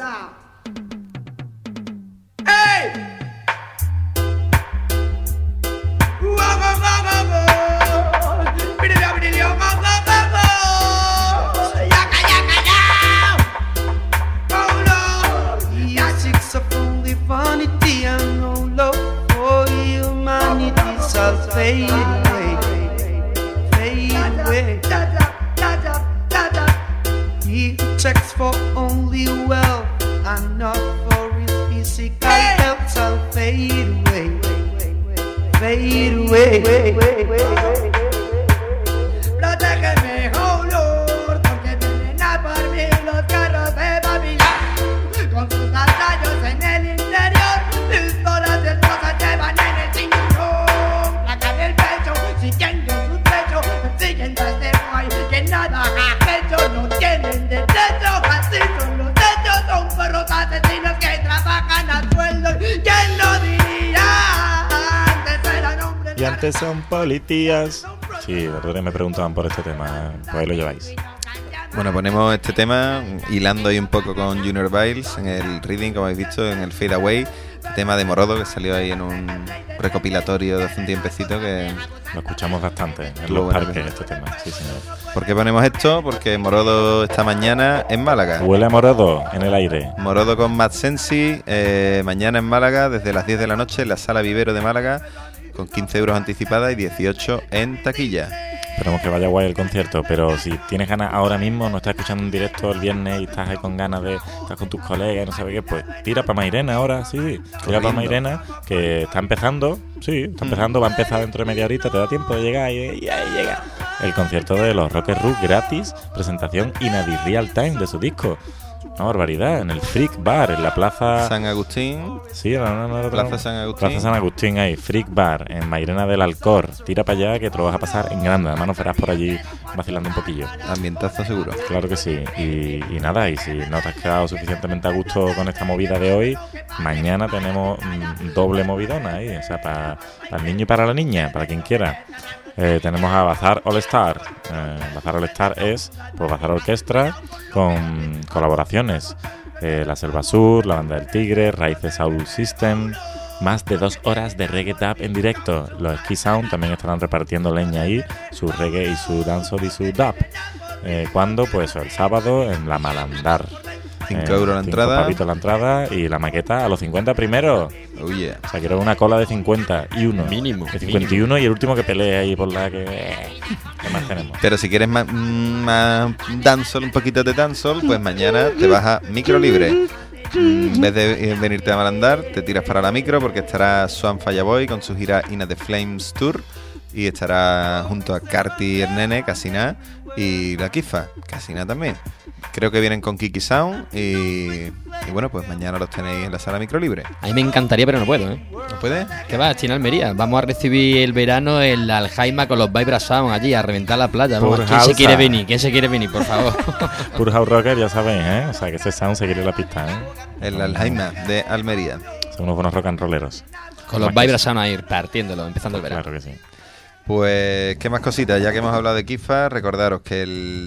Fade away, fade away. He checks for only wealth and not for his physical health. I'll fade away, fade away. Protégeme, oh Lord, porque vienen a por mí los carros de Babilón, con sus atallos en el interior, pistolas de esposas llevan en el cinturón. Siguiendo su techo, siguen tras de guay, que nada ha hecho, no tienen derecho, así son los hechos, son perros asesinos que trabajan a sueldo. ¿Quién lo diría? Antes eran hombres Y antes son policías. Sí, los otros me preguntaban por este tema, pues ahí lo lleváis. Bueno, ponemos este tema hilando ahí un poco con Junior Biles en el reading, como habéis visto, en el Fade Away. El tema de Morodo, que salió ahí en un recopilatorio de hace un tiempecito que... Lo escuchamos bastante en Lo los bueno parques, que- este tema, sí señor. ¿Por qué ponemos esto? Porque Morodo esta mañana en Málaga. Huele a Morodo en el aire. Morodo con Mad Sensi, eh, mañana en Málaga, desde las diez de la noche, en la Sala Vivero de Málaga, con quince euros anticipada y dieciocho en taquilla. Esperamos que vaya guay el concierto, pero si tienes ganas ahora mismo, no estás escuchando en directo el viernes y estás ahí con ganas de estar con tus colegas y no sabes qué, pues tira para Mairena ahora, sí, tira Corriendo. para Mairena, que está empezando, sí, está empezando, va a empezar dentro de media horita, te da tiempo de llegar y, y ahí llega el concierto de los Rockers Rook gratis, presentación in a real time de su disco. Una barbaridad, en el Freak Bar, en la plaza San Agustín. Sí, no, no, no, no, Plaza no. San Agustín. Plaza San Agustín ahí, Freak Bar, en Mairena del Alcor. Tira para allá que te lo vas a pasar en grande. Además nos verás por allí vacilando un poquillo. Ambientazo seguro. Claro que sí. Y, y nada, y si no te has quedado suficientemente a gusto con esta movida de hoy, mañana tenemos mm, doble movidona ahí. O sea, para el niño y para la niña, para quien quiera. Eh, tenemos a Bazar All Star. Eh, Bazar All Star es pues, Bazar Orquestra con colaboraciones. Eh, la Selva Sur, la Banda del Tigre, Raíces Soul System. Más de dos horas de reggae dub en directo. Los Ski Sound también estarán repartiendo leña ahí, su reggae y su dancehall y su dub. Eh, ¿Cuándo? Pues el sábado en la Malandar. cinco euros la entrada. pavitos la entrada y la maqueta a los cincuenta primero. Oh yeah. O sea, quiero una cola de cincuenta y uno. Mínimo. De cincuenta y uno y el último que pelee ahí por la que... ¿Qué más tenemos? Pero si quieres más, más dancehall, un poquito de dancehall, pues mañana te vas a Micro Libre. Mm, En vez de eh, venirte a Malandar, te tiras para la micro porque estará Swan Fireboy con su gira In the Flames Tour y estará junto a Carti y el Nene, Casina, y la Kifa, Casina también. Creo que vienen con Kiki Sound y, y bueno, pues mañana los tenéis en la sala Micro Libre. A mí me encantaría, pero no puedo, ¿eh? ¿No puedes? ¿Qué va? China Almería. Vamos a recibir el verano en la Aljaima con los Vibra Sound allí, a reventar la playa. Vamos, Pur ¿quién se House. quiere venir? ¿Quién se quiere venir, por favor? Pur House Rocker, ya sabéis, ¿eh? O sea, que ese sound se quiere la pista, ¿eh? En la Aljaima de Almería. Son unos buenos rock and rolleros. Con los Más que Vibra eso. Sound ahí, partiéndolo, empezando el verano. Claro que sí. Pues, ¿qué más cositas? Ya que hemos hablado de Kifa, recordaros que el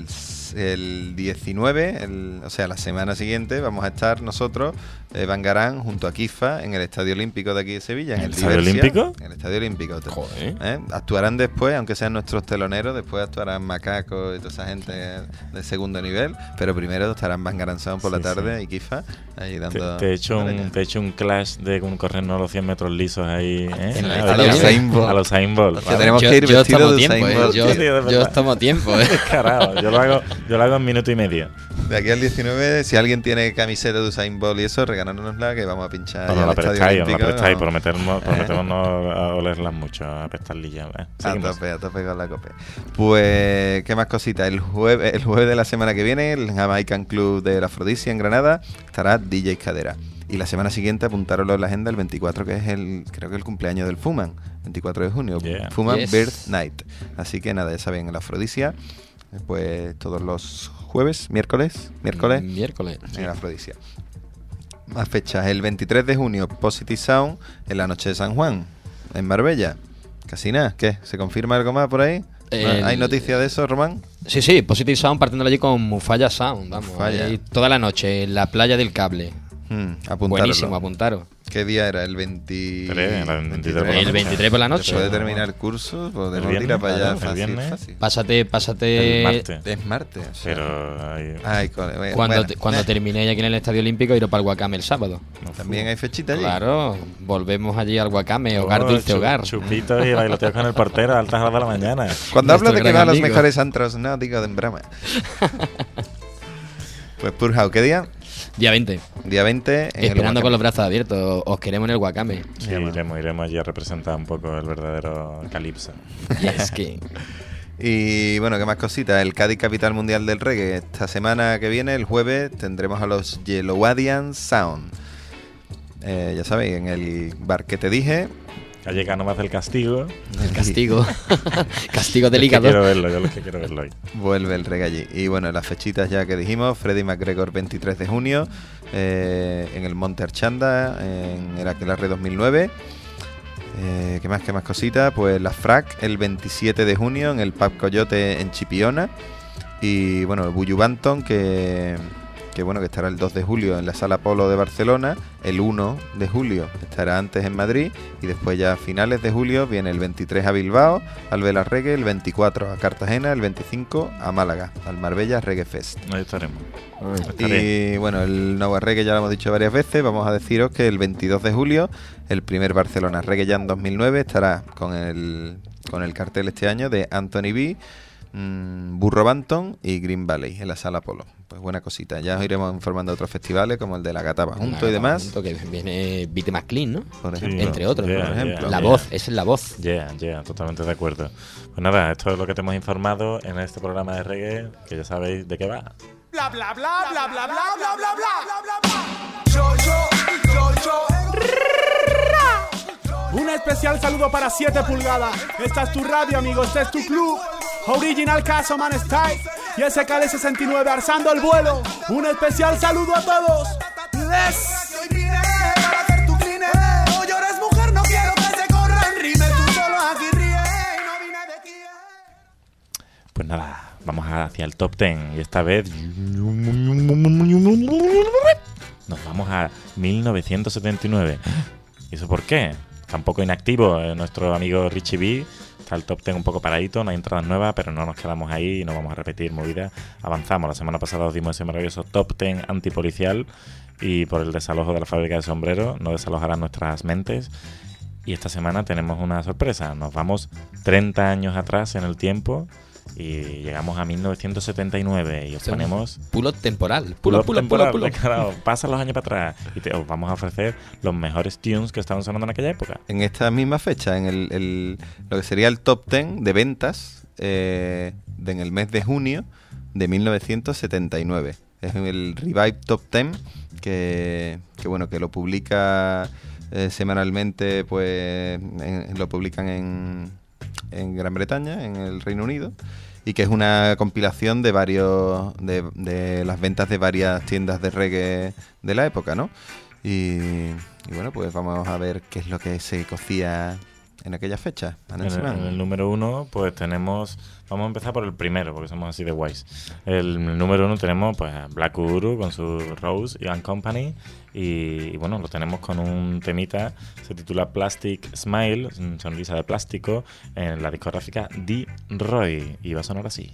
el diecinueve, el, o sea, la semana siguiente, vamos a estar nosotros, eh, Bangarán, junto a Kifa, en el Estadio Olímpico de aquí de Sevilla. ¿En el Estadio Diversia, Olímpico? En el Estadio Olímpico. Joder. ¿Eh? Actuarán después, aunque sean nuestros teloneros, después actuarán Macaco y toda esa gente de segundo nivel, pero primero estarán Bangarán Sound por Sí, la tarde sí. y Kifa ahí Te, dando... te he hecho dando un, caña. te he hecho un clash de un corrernos los cien metros lisos ahí, ¿eh? En el A estadio los Olímpico. Usain Bolt. A los Usain Bolt. Que tenemos yo, que ir yo vestidos tomo de tiempo, Usain eh. Bolt. Yo, Sí, de yo verdad. tomo tiempo, eh. Carajo, yo lo hago, yo lo hago en minuto y medio. De aquí al diecinueve, si alguien tiene camiseta de Usain Bolt y eso, regálárnosla que vamos a pinchar. No, ahí no al la Estadio prestáis, no la Olímpico, prestáis, ¿no? prometemos, Eh. prometemos no a olerlas mucho, a prestarlillas. Eh. A Seguimos. tope, a tope con la cope. Pues, ¿qué más cositas? El jueves, el jueves de la semana que viene, el Jamaican Club de la Afrodisia en Granada, estará D J Cadera. Y la semana siguiente, apuntároslo en la agenda, el veinticuatro, que es el, creo que el cumpleaños del Fuman, veinticuatro de junio, Yeah. Fuman Yes. Birth Night. Así que nada, ya saben, en la Afrodisia, pues todos los jueves, miércoles, miércoles, Miércoles. en la Afrodisia. Más fechas, el veintitrés de junio, Positive Sound, en la noche de San Juan, en Marbella. Casi nada, ¿qué? ¿Se confirma algo más por ahí? El- ¿Hay noticia de eso, Román? Sí, sí, Positive Sound partiendo allí con Mufaya Sound, vamos. Mufaya. Ahí toda la noche en la playa del Cable. Hmm, apuntároslo. Buenísimo, apuntaros. ¿Qué día era? El veinte... Tres, era el veintitrés por la El noche. veintitrés por la noche. Después de terminar el curso, podemos viernes, tirar para allá claro, el fácil, viernes. fácil. Pásate, pásate. El martes. Es martes. o sea. Pero hay- Ay, cole, bueno, Cuando, bueno. te- cuando Eh, terminéis aquí en el Estadio Olímpico, iros para el Guacame el sábado. no También fu- hay fechita allí. Claro, volvemos allí al Guacame, hogar Oh, dulce chu- hogar. Chupitos y bailoteos con el portero a altas horas de la mañana. Cuando hablo de Nuestro que gran van los amigo. mejores antros, no digo de en broma. Pues Purhau, ¿qué día? Día veinte. Día veinte. En el Esperando con los Guacamé. brazos abiertos. Os queremos en el Guacame. Sí, iremos, iremos allí a representar un poco el verdadero calipso. Yes, King. Y bueno, ¿qué más cositas? El Cádiz Capital Mundial del Reggae. Esta semana que viene, el jueves, tendremos a los Yellowadian Sound. Eh, ya sabéis, en el bar que te dije. Calle Cánovas del Castigo. El castigo. Castigo del Yo es que hígado. quiero verlo, yo es que quiero verlo hoy. Vuelve el reggae allí. Y bueno, las fechitas ya que dijimos, Freddie McGregor veintitrés de junio, eh, en el Monte Archanda, en el Aquelarre dos mil nueve. Eh, ¿Qué más, qué más cositas? Pues la Frac el veintisiete de junio en el Pub Coyote en Chipiona. Y bueno, el Buju Banton, que, que bueno, que estará el dos de julio en la Sala Polo de Barcelona, el uno de julio estará antes en Madrid y después ya a finales de julio viene el veintitrés a Bilbao, al Vela Reggae, el veinticuatro a Cartagena, el veinticinco a Málaga, al Marbella Reggae Fest. Ahí estaremos. Estaré. Y bueno, el Nova Reggae ya lo hemos dicho varias veces, vamos a deciros que el veintidós de julio el primer Barcelona Reggae Jam dos mil nueve estará con el, con el cartel este año de Anthony B, mmm, Burro Banton y Green Valley en la Sala Polo. Pues buena cosita, ya os iremos informando de otros festivales como el de la Gata Junto y demás. Junto, que viene Beat McLean, ¿no? Por Sí, ejemplo. Entre otros. Yeah, por ejemplo. La yeah. voz, esa es la voz. Yeah, yeah, totalmente de acuerdo. Pues nada, esto es lo que te hemos informado en este programa de reggae, que ya sabéis de qué va. Bla bla bla bla bla bla bla bla bla bla. Yo yo yo yo. Un especial saludo para siete pulgadas. Esta es tu radio, amigo, este es tu club. Original Caso Man Style y S K L sesenta y nueve alzando el vuelo. Un especial saludo a todos. Les. Hoy vine para hacer tu cline. No llores, mujer, no quiero que se corran rime. Tú solo aquí ríe. No vine de aquí. Pues nada, vamos hacia el top diez y esta vez nos vamos a mil novecientos setenta y nueve. ¿Y eso por qué? Está un poco inactivo eh, nuestro amigo Richie B. Está el top diez un poco paradito, no hay entradas nuevas, pero no nos quedamos ahí y no vamos a repetir movidas. Avanzamos, la semana pasada os dimos ese maravilloso top diez antipolicial y por el desalojo de la fábrica de sombreros no desalojarán nuestras mentes. Y esta semana tenemos una sorpresa, nos vamos treinta años atrás en el tiempo y llegamos a mil novecientos setenta y nueve y os Son ponemos pulo temporal. pulo Pulo, pulo, temporal, pulo, pulo. claro, pasan los años para atrás y te, os vamos a ofrecer los mejores tunes que estaban sonando en aquella época. En esta misma fecha, en el, el- lo que sería el top diez de ventas eh, de, en el mes de junio de mil novecientos setenta y nueve. Es el Revive Top diez que, que bueno, que lo publica eh, semanalmente, pues en- lo publican en, en Gran Bretaña, en el Reino Unido, y que es una compilación de varios de, de las ventas de varias tiendas de reggae de la época, ¿no? Y, y bueno, pues vamos a ver qué es lo que se cocía en aquella fecha? En el, en el número uno, pues tenemos... Vamos a empezar por el primero, porque somos así de guays. El, el número uno tenemos pues Black Uhuru con su Rose y and Company. Y, y bueno, lo tenemos con un temita, se titula Plastic Smile, sonrisa de plástico, en la discográfica D-Roy. Y va a sonar así.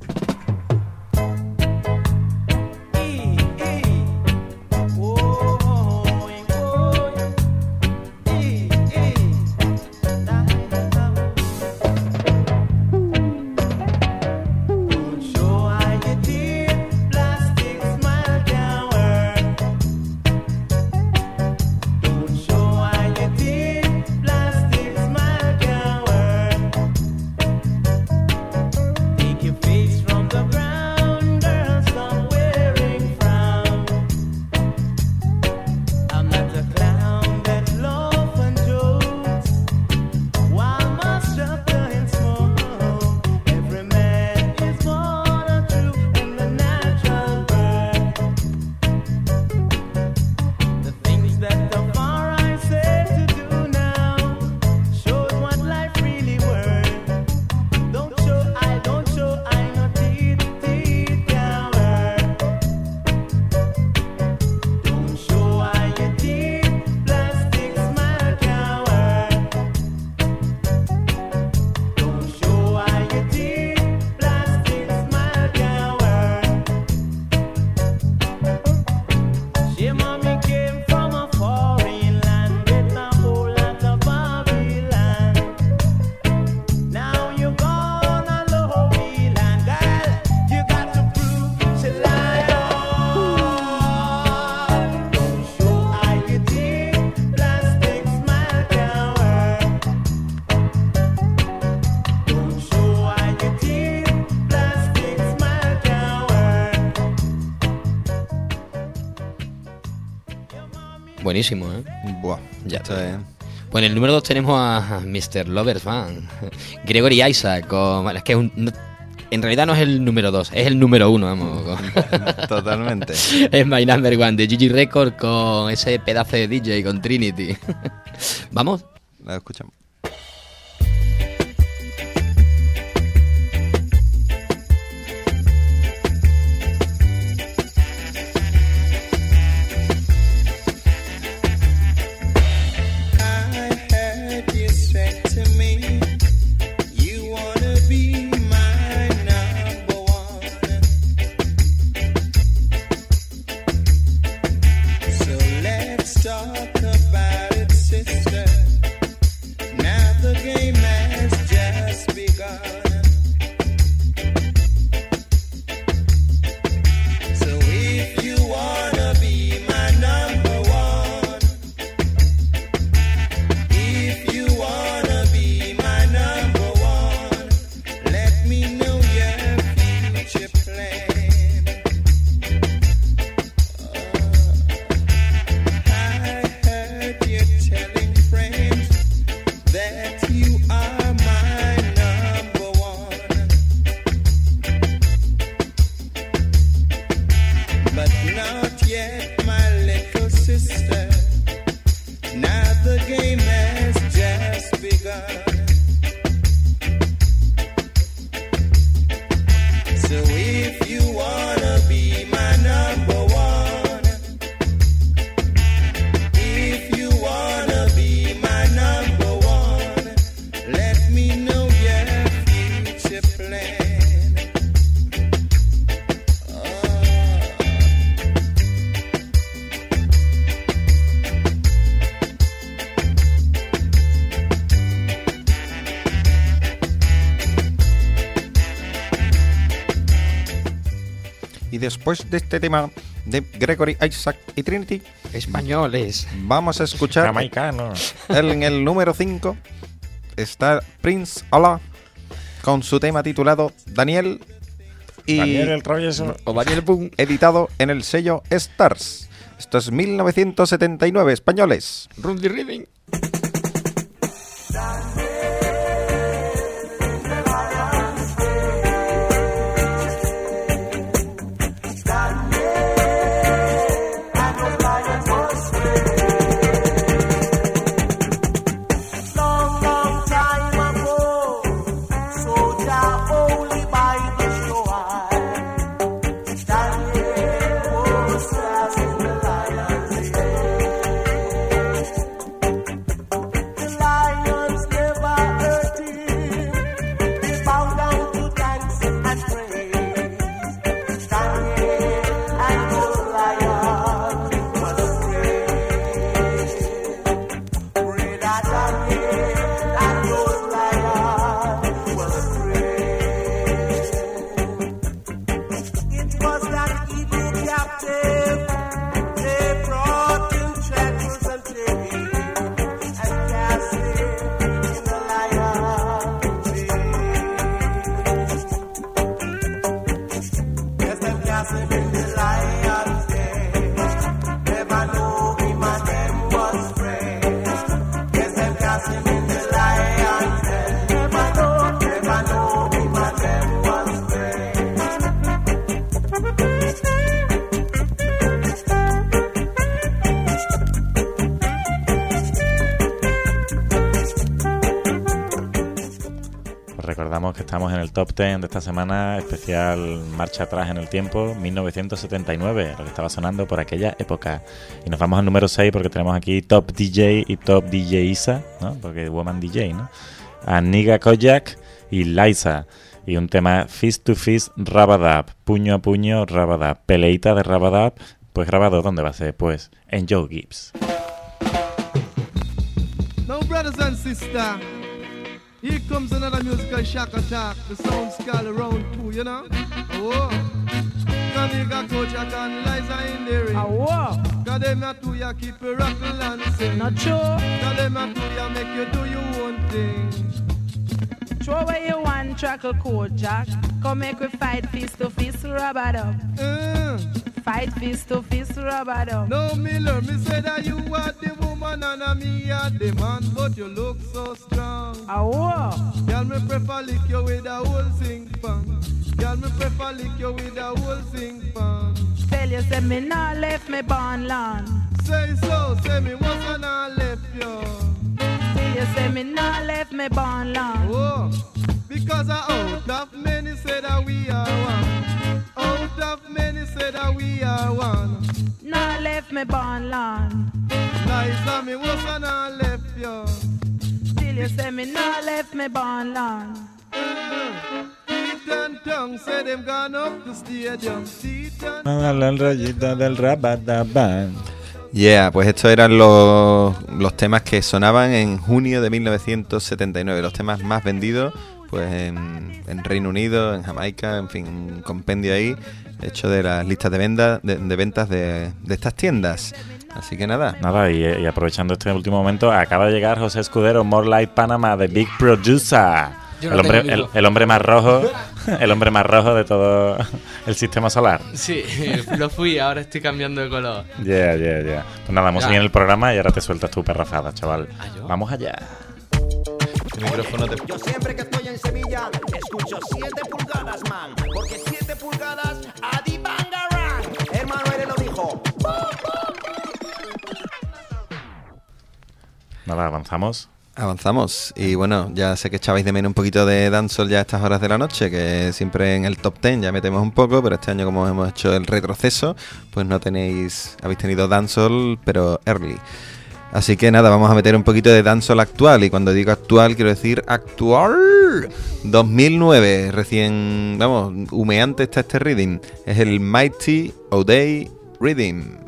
Buenísimo, ¿eh? Buah, ya está bien. Pues en el número dos tenemos a mister Loversman, Gregory Isaac, con, es que es un, no, en realidad no es el número dos, es el número uno, vamos. Con, totalmente. Es My Number One de Gigi Record con ese pedazo de D J, con Trinity. ¿Vamos? La escuchamos. Y después de este tema de Gregory Isaac y Trinity, españoles, vamos a escuchar jamaicanos. El, en el número cinco está Prince Allah con su tema titulado Daniel y Daniel el Travieso o Daniel Boom, editado en el sello Stars. Esto es mil novecientos setenta y nueve, españoles. Rundy Reading. Long, long estamos en el top diez de esta semana, especial marcha atrás en el tiempo, mil novecientos setenta y nueve, lo que estaba sonando por aquella época. Y nos vamos al número seis porque tenemos aquí Top D J y Top D J Isa, ¿no? Porque Woman D J, ¿no? A Niga Kojak y Liza. Y un tema Fist to Fist Rabadab, puño a puño Rabadab, peleita de Rabadab, pues grabado, ¿dónde va a ser? Pues en Joe Gibbs. Now brothers and sisters, here comes another musical shock attack, the sound scale round two, you know? Oh, Kaniga Kojak and Liza in the ring. Oh, cause them a two ya keep you rockin' and sing. Not true. Cause them a two ya make you do your own thing. Throw away your one trackle Kojak. Come make we fight fist to fist, rub it up. Uh. Fight fist to fist, rub it up. No, Miller, me say that you are the woman and a me are the man, but you look so strong. Oh, girl, me prefer lick you with a whole sing pan. Girl, me prefer lick you with a whole sing pan. Tell you say me not left me born land. Say so, say me once and I left you. You say me not left me born long. Oh, because I out of many say that we are one. Out of many say that we are one. Not left me born long. Liza me was and I left you. Till you say me not left me born long. Teeth and tongue say them gone up to stadium. Teeth and la rayita del Rabadabán. Yeah, pues estos eran los, los temas que sonaban en junio de mil novecientos setenta y nueve, los temas más vendidos pues en, en Reino Unido, en Jamaica, en fin, un compendio ahí hecho de las listas de, venda, de, de ventas de, de estas tiendas. Así que nada. Nada, y, y aprovechando este último momento, acaba de llegar José Escudero, More Light Panama, The Big Producer. No el, hombre, el, el hombre más rojo, el hombre más rojo de todo el sistema solar. Sí, lo fui, ahora estoy cambiando de color. Yeah, yeah, yeah. Pues nada, vamos a seguir en el programa y ahora te sueltas tu perrafada, chaval. Vamos allá. El micrófono te... Yo siempre que estoy en Sevilla escucho siete pulgadas, man. Porque siete pulgadas a di bangarang. Hermano Eres lo dijo. Nada, avanzamos. Avanzamos, y bueno, ya sé que echabais de menos un poquito de dancehall ya a estas horas de la noche, que siempre en el top diez ya metemos un poco, pero este año como hemos hecho el retroceso, pues no tenéis, habéis tenido dancehall, pero early. Así que nada, vamos a meter un poquito de dancehall actual, y cuando digo actual quiero decir actual. dos mil nueve, recién, vamos, humeante está este rhythm, es el Mighty O'Day Rhythm.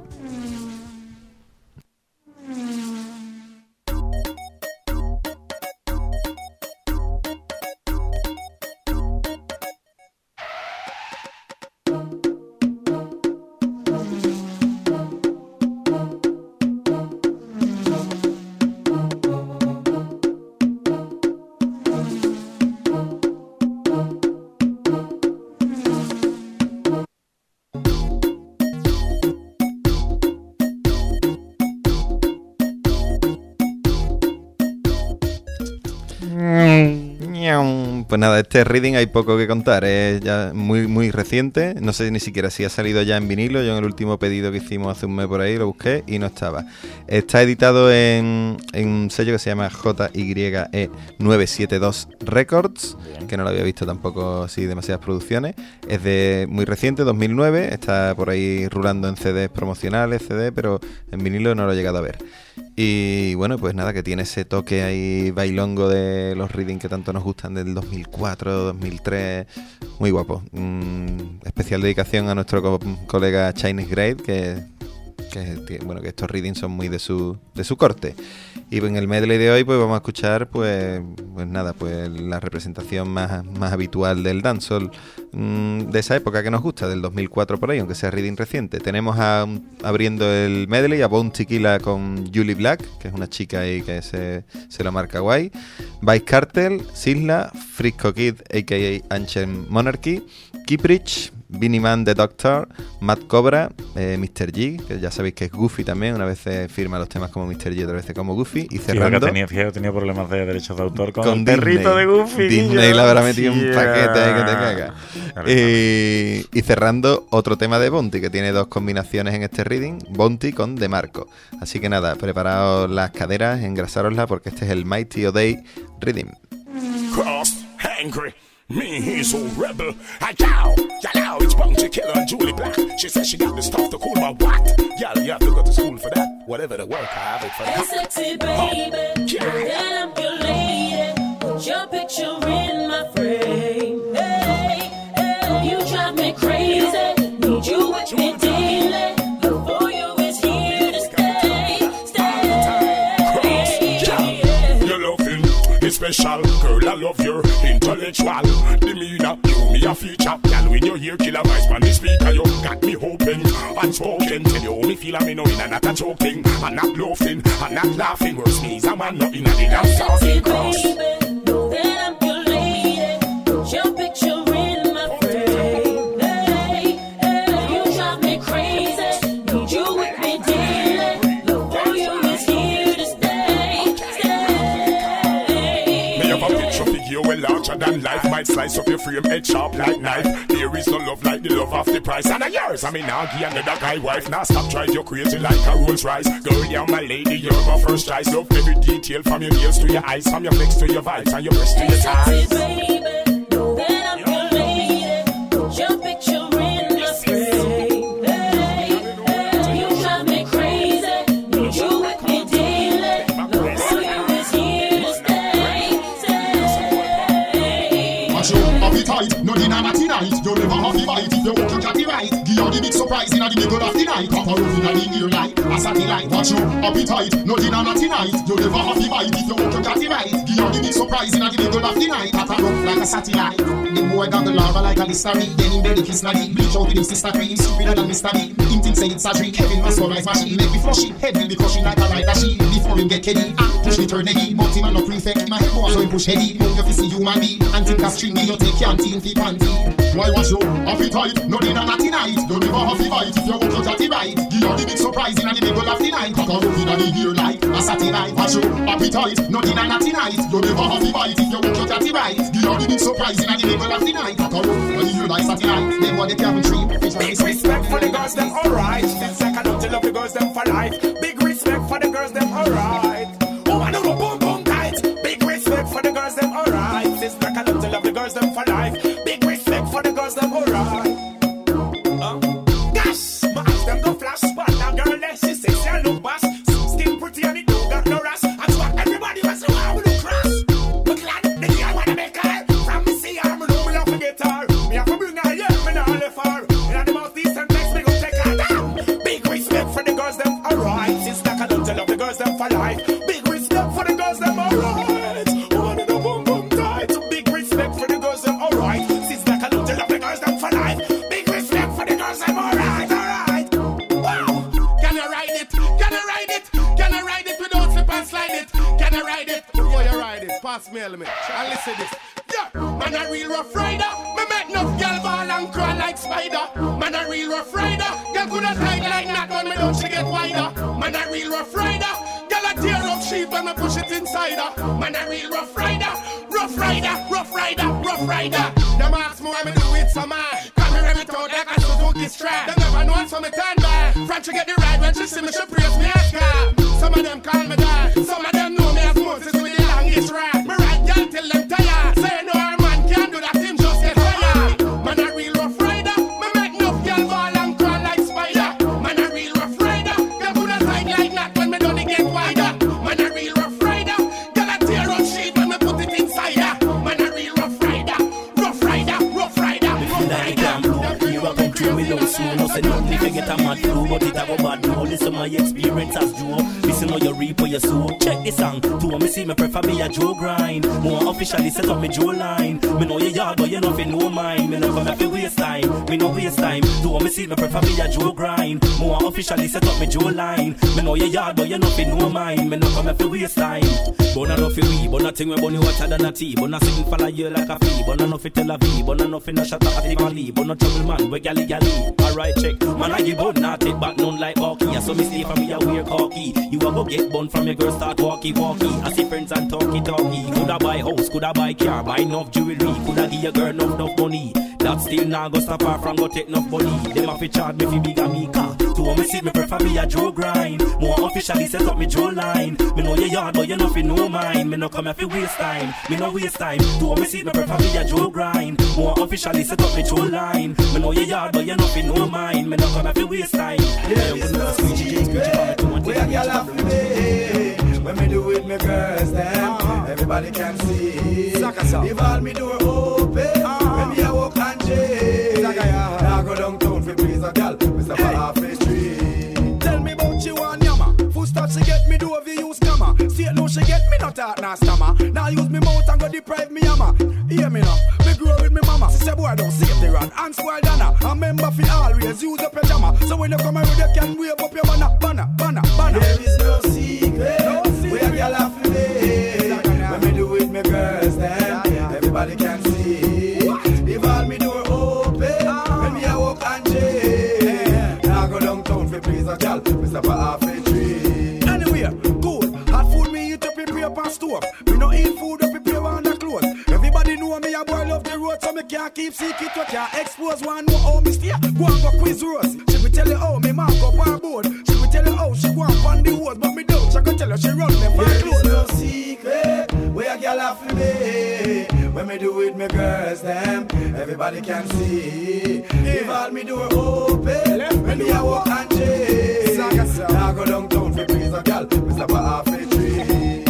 Pues nada, este reading hay poco que contar, es ya muy muy reciente, no sé ni siquiera si ha salido ya en vinilo, yo en el último pedido que hicimos hace un mes por ahí lo busqué y no estaba. Está editado en, en un sello que se llama J Y E nueve siete dos Records, que no lo había visto tampoco así demasiadas producciones, es de muy reciente, dos mil nueve, está por ahí rulando en C Ds promocionales, C D, pero en vinilo no lo he llegado a ver. Y bueno, pues nada, que tiene ese toque ahí bailongo de los reading que tanto nos gustan del dos mil cuatro, dos mil tres, muy guapo. Mm, especial dedicación a nuestro co colega Chinese Grade, que, que bueno, que estos readings son muy de su de su corte. Y en el medley de hoy pues vamos a escuchar pues pues nada, pues la representación más, más habitual del dancehall mmm, de esa época que nos gusta, del dos mil cuatro por ahí, aunque sea reading reciente. Tenemos a, abriendo el medley a Bone Tequila con Julie Black, que es una chica ahí que se, se lo marca guay, Vice Cartel, Sisla, Frisco Kid aka Ancient Monarchy, Kiprich, Beanie Man the Doctor, Matt Cobra, eh, mister G, que ya sabéis que es Goofy también, una vez firma los temas como mister G, otra vez como Goofy, y cerrando... Fíjate que tenía, fíjate, tenía problemas de derechos de autor con, con el perrito de Goofy. Disney le habrá metido yeah. un paquete ahí que te caga. Y, y cerrando otro tema de Bounty, que tiene dos combinaciones en este reading, Bounty con De Marco. Así que nada, preparaos las caderas, engrasároslas, porque este es el Mighty O'Day Rhythm. Cross, angry. Me, he's so rebel. I yow, yow, it's Bounty Killer and Julie Black. She says she got the stuff to cool my what? Y'all, you have to go to school for that. Whatever the work, I have it for that. Hey, sexy baby, oh, yeah. that I'm your lady. Put your picture in my frame. Hey, hey, you drive me crazy. Need you with me daily. Love for you is here to stay, stay. Yeah. Your loving is special, girl. I love your intellectual demeanor. You me a feature, girl. When you hear killer voice man, the speaker, you got me hoping, unspoken. Tell you how me feel, I me knowing I'm not a joking. I'm not bluffing, I'm not laughing. We're sneeze, I'm not in a damn talking cross. Know that I'm your lady. Put your picture in my frame. Hey, hey, you drive me crazy. Need you with me daily. Love for you is here to stay, stay. Me have a picture figure well larger than life. Might slice up your frame, head sharp like knife. There is no love like the love of the price. And a yours, I mean, now give another guy wife. Now stop drive you crazy like a Rolls Royce. Girl, you're my lady, you're my first choice. Love every detail from your nails to your eyes, from your flex to your vibes, and your breast to your thighs. Baby, know that I'm your lady. Put your picture in my frame. Hey, hey, you drive me crazy. Need you with me daily. Love for you is here to stay, stay. Watch your appetite, no dinner not tonight. You never have to bite if you walk your catty right. Give you the big surprise in the middle of the night. Papa roof in the ear light, a satellite. Watch your appetite, no dinner not tonight. You never have to bite if you walk your catty right. Give you the big surprise in the middle of the night. Papa roof like a satellite. The boy got the lava like a listerine. Then him belly kiss naughty. Bleach out with him sister cream. Stupider than Mister Bean. Him think say it's a drink. Kevin must surprise machine. Make me flush it. Head will be crushing like a light machine. Before him get Kenny. Ah, push the turn heady. But him a no prefect. My head boy so him push heady. Move your fist in human being. And think a string me. You take canteen fi panty. Why watch your appetite? No dinner not tonight. You never have to bite if you walk your catty right. Give you the big surprise in the middle of the night. Papa roof in the ear light, a satellite. Watch your appetite. No dinner not tonight. You never have to bite if you walk your catty right. Give you the big surprise in the middle of the night. Papa roof in the ear light, satellite. Them what they cabin tree. Big respect for the girls, them alright. Still second up to love the girls, them for life. Big respect for the girls, them alright. Oh, I know the boom boom tight. Big respect for the girls, them alright. Still second up to love the girls, them for life. Big respect for the girls, them alright. Uh, gosh, my eyes them go flash. But now girl, that she sexy and look bass. Skin pretty and it don't got no rash. That's why everybody was so wow, we look crass. But glad the girl wanna make her. From me see her, me know me love to get her. Me have to bring her, yeah, me not left her. In the mouth east and next, me go take her down. Big respect for the girls, them alright. Since like I don't tell love the girls, them for life. Big respect for the girls, them alright. Oh, and the boom boom tight. Big respect for the girls, them alright. Since like I don't tell love the girls, them for life. Big respect for the girls, them alright, alright. Wow, can I ride it? Can I ride it? Can I ride it without slip and slide it? Can I ride it? Before you ride it, pass me element. And listen this. Yeah, man a real rough rider. Me make enough girl ball and crawl like spider. Man a real rough rider. Girl coulda tight like knot when me don't she get wider. Man a real rough rider. Girl a tear up sheep when me push it inside her. Man a real rough rider. Rough rider, rough rider, rough rider. Them ask me why me do it so mad. Cause me rev it out like a Suzuki strap. Them never know so me turn back. French she get the ride when she see me she praise me as God. Some of them call me dad. Some of them know me as Moses with the longest ride. Me ride girl till them tired. Say no her man can't do that, him just get fired. Man a real rough rider. Me make enough girl ball and crawl like spider. Man a real rough rider. Girl put a tight like knot when me done it get wider. Man a real rough rider. Girl a tear up sheet when me put it inside her. Man a real rough rider. Rough rider, rough rider, rough rider. You are going through me low slow. No say nothing if you get a mad flu, but it a go bad now. Listen my experience as Joe. Listen how you reap what you sow. Check this song. To me see me prefer me a Joe grind. More officially set up me Joe line. Me know your yard but you nothing no mind. Me no come here waste time. Me no waste time. To me see me prefer me a Joe grind. More officially set up me Joe line. Me know your yard but you nothing no mind. Me no come here waste time. But I know fi we, but nothing we bunny water than a tea. But not sitting follow you like a fee. But I know fi Tel Aviv. But I know fi no shut up at Tivoli. But no trouble man, we galley galley. Alright check. Man I give out not take back none like Bucky. So me stay from me a wear cocky. You a go get bun from your girl start walkie walkie. I see friends and talkie talkie. Coulda buy house, coulda buy car, buy enough jewelry. Coulda give your girl enough enough money. That but still nah go stop her from go take no body. Them have to charge me fi bigger me car. To want me see me prefer me a Joe grind. More officially set up me Joe line. Me know your yard but you know fi no mine. Me no come here fi waste time. Me no waste time. To want me see me prefer me a Joe grind. More officially set up me Joe line. Me know your yard but you know fi no mine. Me no come here fi waste time. Yeah, it's no secret. We a gyal have to be. When me do it, me girls them, everybody can see. If all me door open, when me a walk and chase, I go downtown for please a gal, we stop at half the street. Tell me about you and yama. Full stop she get me do if you use scammer. See it no she get me not talk nah stammer. Now use me mouth and go deprive me yama. Hear me now, me grow with me mama. She say boy don't save the run and spoil Dana. I remember fi always use up your jammer. So when you come around you can wave up your banner, banner, banner, banner. There is no secret. No secret. We a gyal have to be. When me do it, me girls them, everybody can see. If all me door open, when me a walk and chase, now go downtown for please a gal, we stop at half a tree. Anyway, good, hot food me eat up prepare up stove. Me no eat food up prepare on the clothes. Everybody know me a boy love the road, so me can't keep secret, but can't expose one know how me stay. Go and go quiz Rose. She will tell you how me mark up her board. She will tell you how she go up on the hose, but me don't. She can tell you she run me for clothes. No secret, we a gyal have to be. When me do it, me girls them, everybody can see. If all me door open, when me a walk and chase, now go downtown for please a gal, we stop at half a tree.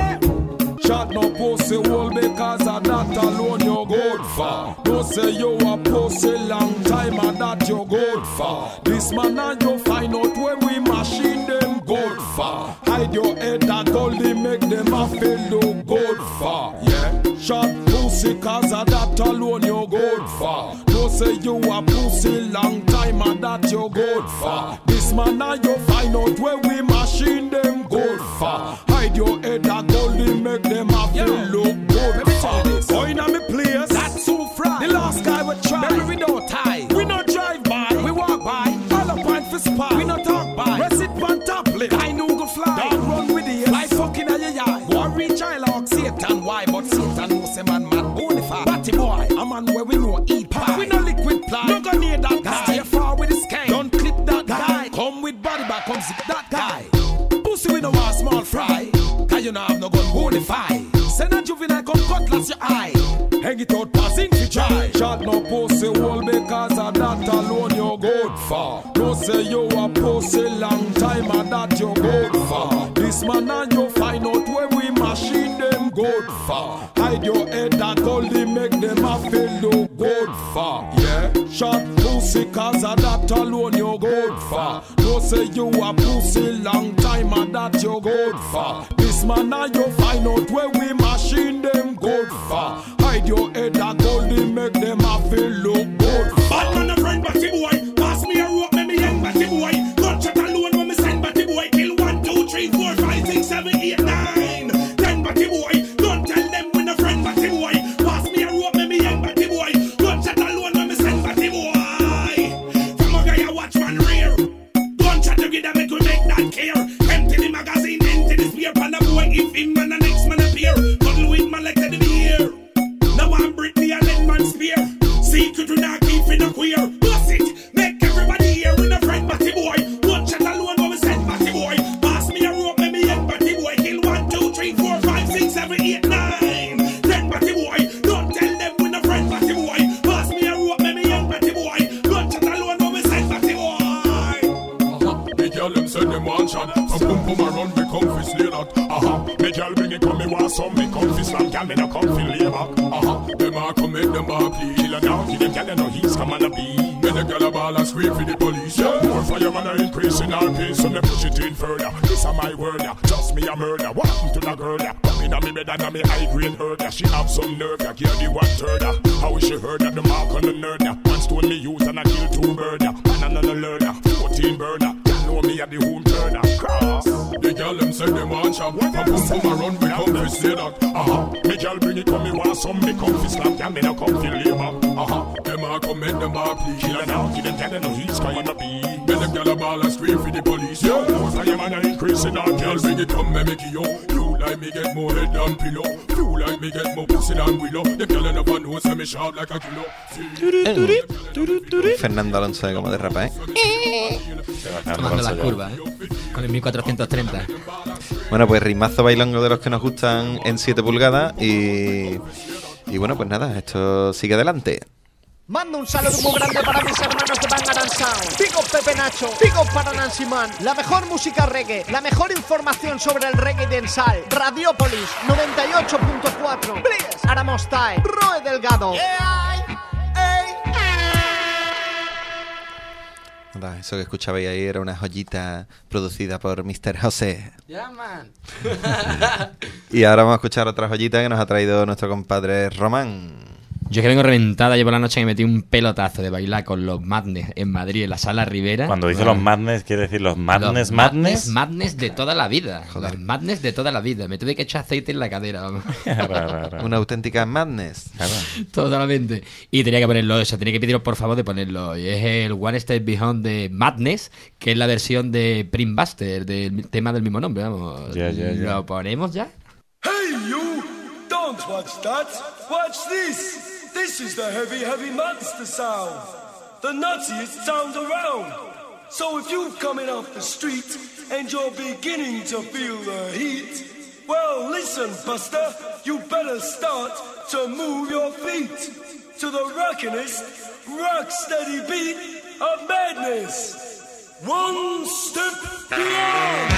Shot no pussy hole because of that alone you're good for. Don't say you a pussy long time and that you're good for. This man and you find out when we machine them good for. Hide your head and goldie make them a feel look good for. Yeah. Shot pussy cause of that alone you're good for. Don't say you a pussy long time and that you're good for. This man and you find out when we machine them good for. Hide your head and goldie make them a feel look good. Let me tell you this. Going on me place, that's so fried. The last guy would try. Then we don't tie. We not drive by, we walk by. All up on for spot, we not talk by. Rest it on top lip, I know go fly. Don't run with the like fucking at your yard. Go and reach Ilog, Satan, why? But Satan knows a man, man, bonify. Batty boy, a man where we know eat pie. We no liquid ply, no go near that guy. Stay far with the skank, don't clip that guy. Come with body back, come zip that guy. Pussy we no want small fry. Cause you know have no gun bonify. Send a juvenile come cutlass your eye. Hang it out passing to try. Shot no pussy hole because of that alone you're good for. Don't say you a pussy long time and that you're good for. This man and you find out when we machine them good for. Hide your head and goldie make them a feel look good for. Yeah. Shot pussy cause of that alone you're good for. Don't say you a pussy long time and that you're good for. This man and you find out when we machine them good for. Hide your head and goldie make them a feel look good for. Bad man a friend batty boy, pass me a rope make me young batty boy. Gunshot alone when me send batty boy. Kill one, two, three, four, five, six, seven, eight, nine, ten batty boy. Don't tell them when a friend batty boy. Pass me a rope make me young batty boy. Gunshot alone when me send batty boy. From a guy I watch man rear. Gunshot together make we make that care. Empty the magazine, empty the spear. Pan a boy if him and the next man appear. Cuddle with man like the beer. Now I'm Britney and then man spear. Secret we not keep in a queer. Bust it, make everybody hear. With a friend batty boy. One shot alone when we send batty boy. Pass me a rope, make me young batty boy. Kill one, two, three, four, five, six, seven, eight, nine, ten batty boy. Don't tell them when a friend batty boy. Pass me a rope, make me young batty boy. One shot alone when we send batty boy. Uh-huh. Me girl them send them one shot. From boom boom around me come fi slay that. Uh-huh. Me girl bring it come me want some. Me come fi slam, girl me no come fi lay back. Uh-huh. Them a come make them a plea. Kill a down, kill them, girl they know he's come on a beat. When the girl a ball and scream for the police, yeah. More fireman are increasing our pace, so me push it in further. This a my word, yeah. Just me a murder. What happened to the girl, yeah? Come in a me bed and a me high grade hurt, yeah. She have some nerve, yeah. Give the one third, yeah. How is she heard that the mark on the nerd, yeah? One stone me use and I kill two bird, yeah. And another learner, fourteen burner. Girl know me at the home turner. Cross. The girl them say them want shop. From boom boom around we come fi say that. Uh-huh. Me girl bring it come me want some. Me come fi slap, girl me no come fi lay back. Uh-huh. Them a come make them a plea. Kill her now, kill them, girl they know he's kind of be. When them girl a ball and scream for the police, yo. More fireman are increasing our girl bring it come me make you. You like me get more head than pillow. Feel like me get more pussy than willow. The girl never know say me sharp like a kilo. Fernando Alonso de cómo derrapa, ¿eh? Tomando las curvas, ¿eh? Con el mil cuatrocientos treinta. Bueno, pues rimazo bailongo de los que nos gustan en siete pulgadas y... Y bueno, pues nada, esto sigue adelante. Mando un saludo muy grande para mis hermanos de Bangarang Sound. Big up Pepe Nacho, big up para Nancy Man. La mejor música reggae, la mejor información sobre el reggae densal. Radiopolis noventa y ocho punto cuatro. Please, Aramostai, Roe Delgado. Nada, eso que escuchabais ahí era una joyita producida por mister José. Yeah, man. Y ahora vamos a escuchar otra joyita que nos ha traído nuestro compadre Román. Yo que vengo reventada, yo por la noche me metí un pelotazo de bailar con los Madness en Madrid, en la Sala Rivera. Cuando dice los Madness, quiere decir los Madness, Los Madness. Madness de toda la vida. Los Madness de toda la vida. Me tuve que echar aceite en la cadera. Vamos. Una auténtica madness. Totalmente. Y tenía que ponerlo, o sea, tenía que pediros por favor de ponerlo. Y es el One Step Beyond de Madness, que es la versión de Prim Buster, del tema del mismo nombre. Vamos. Ya, ya, ya. ¿Lo ponemos ya? Hey you! Don't watch that! Watch this! This is the heavy, heavy monster sound. The nuttiest sound around. So if you're coming off the street and you're beginning to feel the heat, well listen, Buster, you better start to move your feet to the rockinest, rock steady beat of madness. One step beyond.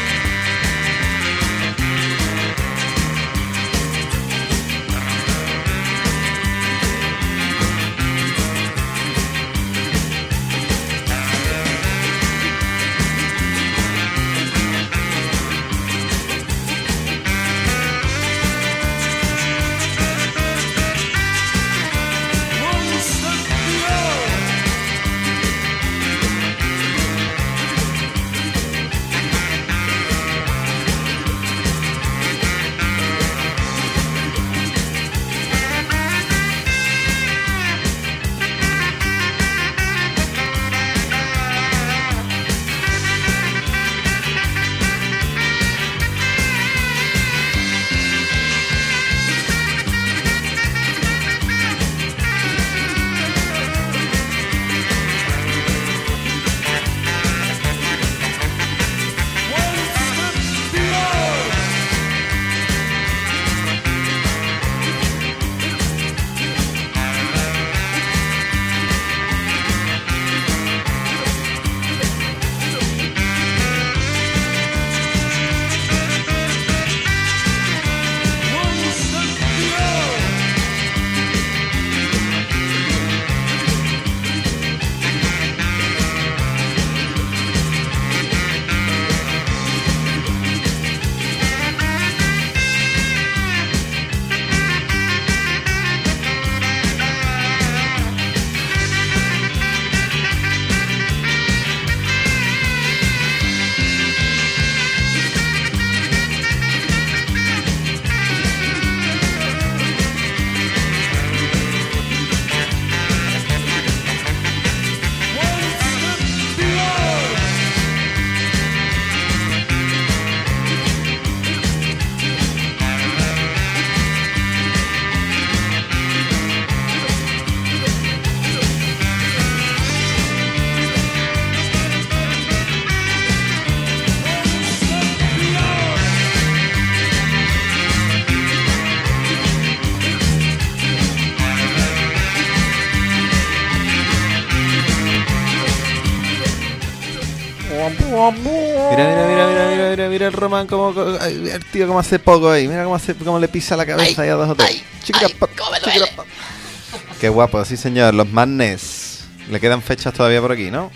Mira, mira, mira, mira, mira, mira, mira el Román como, ay, el tío como hace poco ahí. Mira cómo, hace, cómo le pisa la cabeza ahí a dos o tres. Chiquirapa, chiquirapa. Qué guapo, sí señor. Los Madness. Le quedan fechas todavía por aquí, ¿no?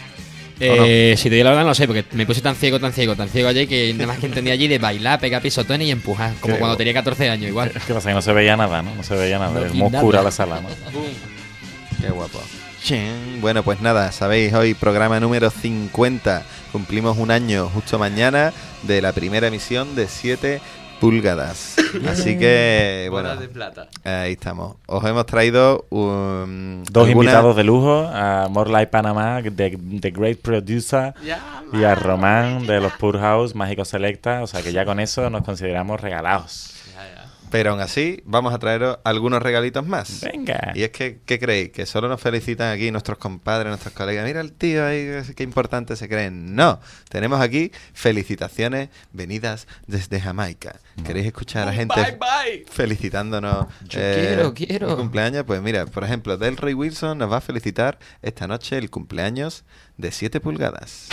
Eh, no? Si te digo la verdad no lo sé, porque me puse tan ciego, tan ciego, tan ciego allí que nada más que entendía allí de bailar, pegar pisotones y empujar, como Qué cuando guapo. tenía catorce años igual. ¿Qué pasa? Que no se veía nada, ¿no? No se veía nada. No es vi muy nada. oscura la sala, ¿no? Qué guapo. Bueno, pues nada, sabéis, hoy programa número cincuenta. Cumplimos un año justo mañana de la primera emisión de siete pulgadas. Así que, bueno, Bolas de plata. ahí estamos. Os hemos traído um, dos alguna... invitados de lujo, a More Like Panamá, de The Great Producer, Ya, y a Román de los Pure House, Mágico Selecta. O sea que ya con eso nos consideramos regalados. Pero aún así, vamos a traeros algunos regalitos más. Venga. Y es que, ¿qué creéis? Que solo nos felicitan aquí nuestros compadres, nuestros colegas. Mira el tío ahí, qué importante se creen. No, tenemos aquí felicitaciones venidas desde Jamaica. ¿Queréis escuchar a la gente Bye, bye. felicitándonos Yo quiero, quiero. el cumpleaños? Pues mira, por ejemplo, Delroy Wilson nos va a felicitar esta noche el cumpleaños de siete pulgadas.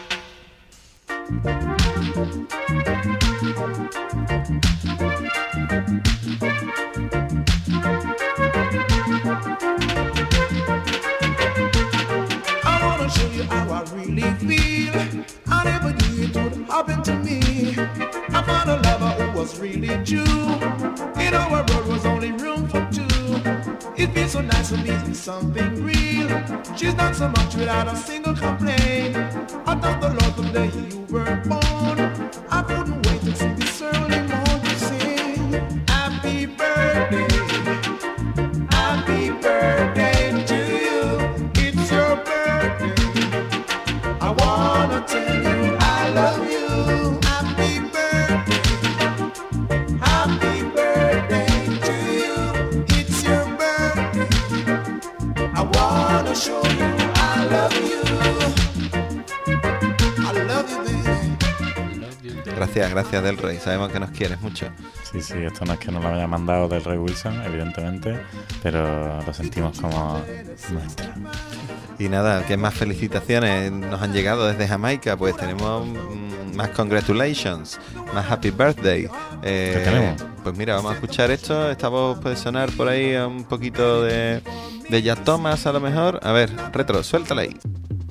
I wanna show you how I really feel. I never knew it would happen to me. I found a lover who was really true. In our world was only room for two. It feels so nice to meet something real. She's not so much without a single complaint. I thank the Lord the day you were born. I couldn't wait to see this early morning to sing happy birthday, happy birthday to you. It's your birthday. I wanna tell you I love you. Happy birthday, happy birthday to you. It's your birthday. I wanna show you I love you. I love you, baby. Gracias, gracias Delroy. Sabemos que nos quieres mucho. Sí, sí, esto no es que nos lo haya mandado Delroy Wilson, evidentemente, pero lo sentimos como nuestro. Y nada, ¿qué más felicitaciones nos han llegado desde Jamaica? Pues tenemos mm, más congratulations, más happy birthday. Eh, ¿Qué tenemos? Pues mira, vamos a escuchar esto. Esta voz puede sonar por ahí un poquito de, de Jack Thomas a lo mejor. A ver, Retro, suéltala ahí.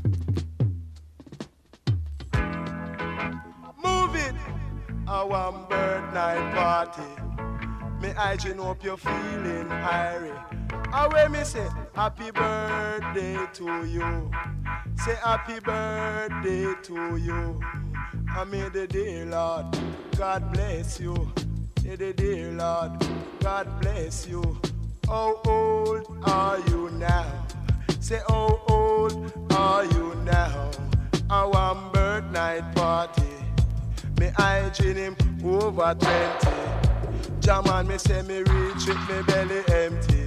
Move it, our bird night party. Me I just hope you're feeling irie. Away me say happy birthday to you. Say happy birthday to you. I made the day, Lord. God bless you. May the day, Lord. God bless you. How old are you now? Say how old are you now? Our bird night party. Me I gin him over twenty. Jaman me say me reach it, me belly empty.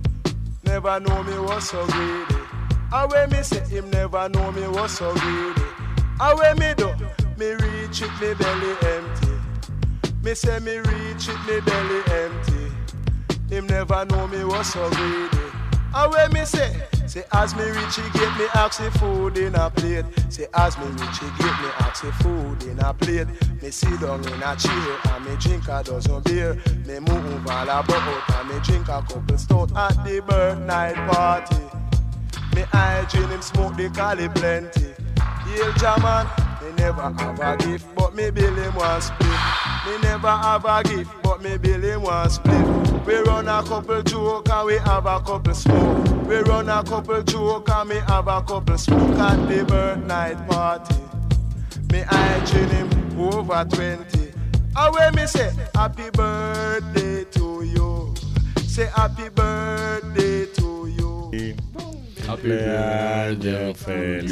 Never know me was so greedy. Away me say him never know me was so greedy. Away me do, me reach it, me belly empty. Me say me reach it, me belly empty. Him never know me was so greedy. Away me say, say as me reach he get me axi food in a plate. Say as me reach he get me axi food in a plate. Me sit down in a chair and me drink a dozen beer. Me move all about and me drink a couple stout at the bird night party. Me I gin him smoke the cali plenty. Yale Jaman, me never have a gift, but me bill him one split. Me never have a gift, but me bill him one split. We run a couple joke and we have a couple smoke. We run a couple joke and we have a couple smoke at the bird night party. Me I gin him over twenty. Away me say happy birthday to you. Say happy birthday to you. Happy birthday, feliz.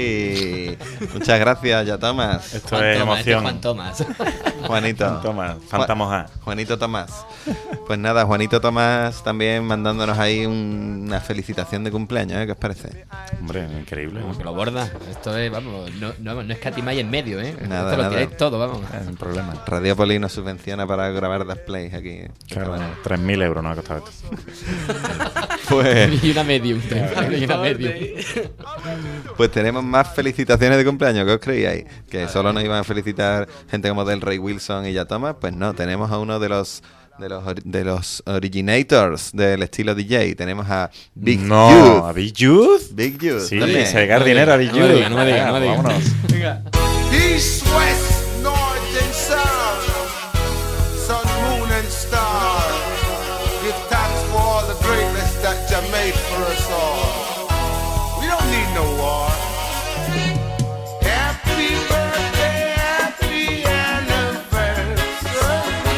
Sí. Muchas gracias, ya Tomás. Esto Juan es Tomás, emoción. Juan Tomás. Juanito. Juan Tomás, Fantamos A. Juanito Tomás. Pues nada, Juanito Tomás también mandándonos ahí un, una felicitación de cumpleaños, ¿eh? ¿Qué os parece? Hombre, increíble. Como que lo borda. Esto es, vamos, no, no, no escatimáis en medio, ¿eh? Nada, Esto lo nada. tiráis todo, vamos. Es un problema. Radiopolis nos subvenciona para grabar displays aquí. Claro, tres mil euros nos ha costado esto. Pues, Y una medium. Y una medium. pues tenemos más felicitaciones de cumpleaños. ¿Qué os creíais? ¿Que solo nos iban a felicitar gente como Delroy Wilson y ya Thomas? Pues no, tenemos a uno de los de los ori- de los originators del estilo D J. Tenemos a Big No, Youth. ¿a Big Youth? Big Youth. Sí, también. sacar dinero a Big No me Youth. diga, no me diga, no me diga. Vámonos. Venga. East, west, north and south. Sun, moon and stars. Give thanks for all the greatness that you made for us all. We don't need no war. Happy birthday, happy anniversary.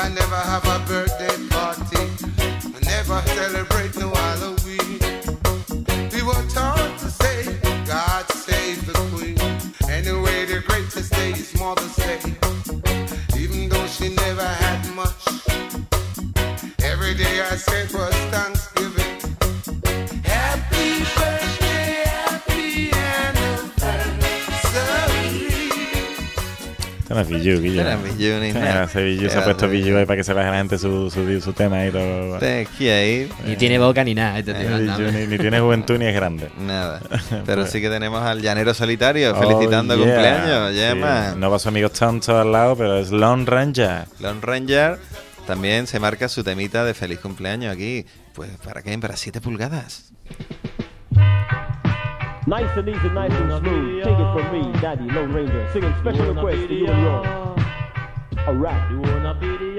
I never have a birthday party. I never celebrate no Halloween. We were taught to say, God save the Queen. Anyway, the greatest day is Mother's Day. Even though she never had much, every day I said was Thanksgiving. Happy birthday, happy anniversary. Este no es Billu, Guillo. Este no es Billu ni Este nada. no es Billu, se ha Ya, puesto sí. Billu ahí para que se vea la gente su, su, su tema y todo. Te quiero ir. Ni tiene boca ni nada. Este tío, Eh, anda, Billu hombre. ni, ni tiene juventud ni es grande. Nada. Pero Pues- sí que tenemos al llanero solitario felicitando Oh, yeah. cumpleaños. Yeah, Sí. man. No va su amigo Tonto al lado, pero es Lone Ranger. Lone Ranger también se marca su temita de feliz cumpleaños aquí. Pues, ¿para qué? Para siete pulgadas. Nice and easy, nice and smooth. Take it from me, Daddy Lone Ranger, singing special request to you and yours. A rap. You wanna be the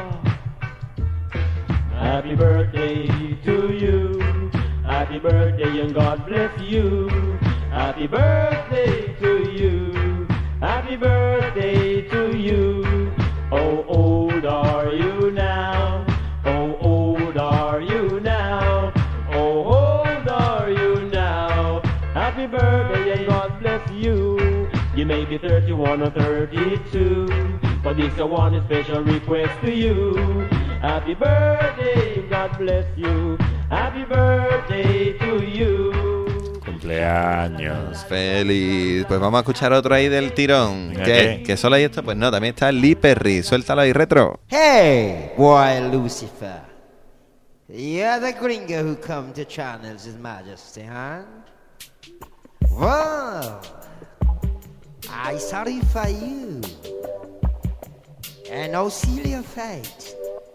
Happy birthday to you. Happy birthday and God bless you. Happy birthday to you. Happy birthday to you. Oh, old are you now? Oh, old are you now? Oh, old are you now? Happy birthday and God bless you. You may be thirty-one or thirty-two, but this is one special request to you. Happy birthday, God bless you. Happy birthday to you. Cumpleaños. Feliz. Pues vamos a escuchar otro ahí del tirón. Venga, ¿Qué? ¿qué? ¿Que solo hay esto? Pues no, también está Lee Perry. Suéltalo ahí, retro. Hey, boy Lucifer. You're the gringo who come to channels His Majesty, huh? Whoa. I sorry for you. And now seal your fate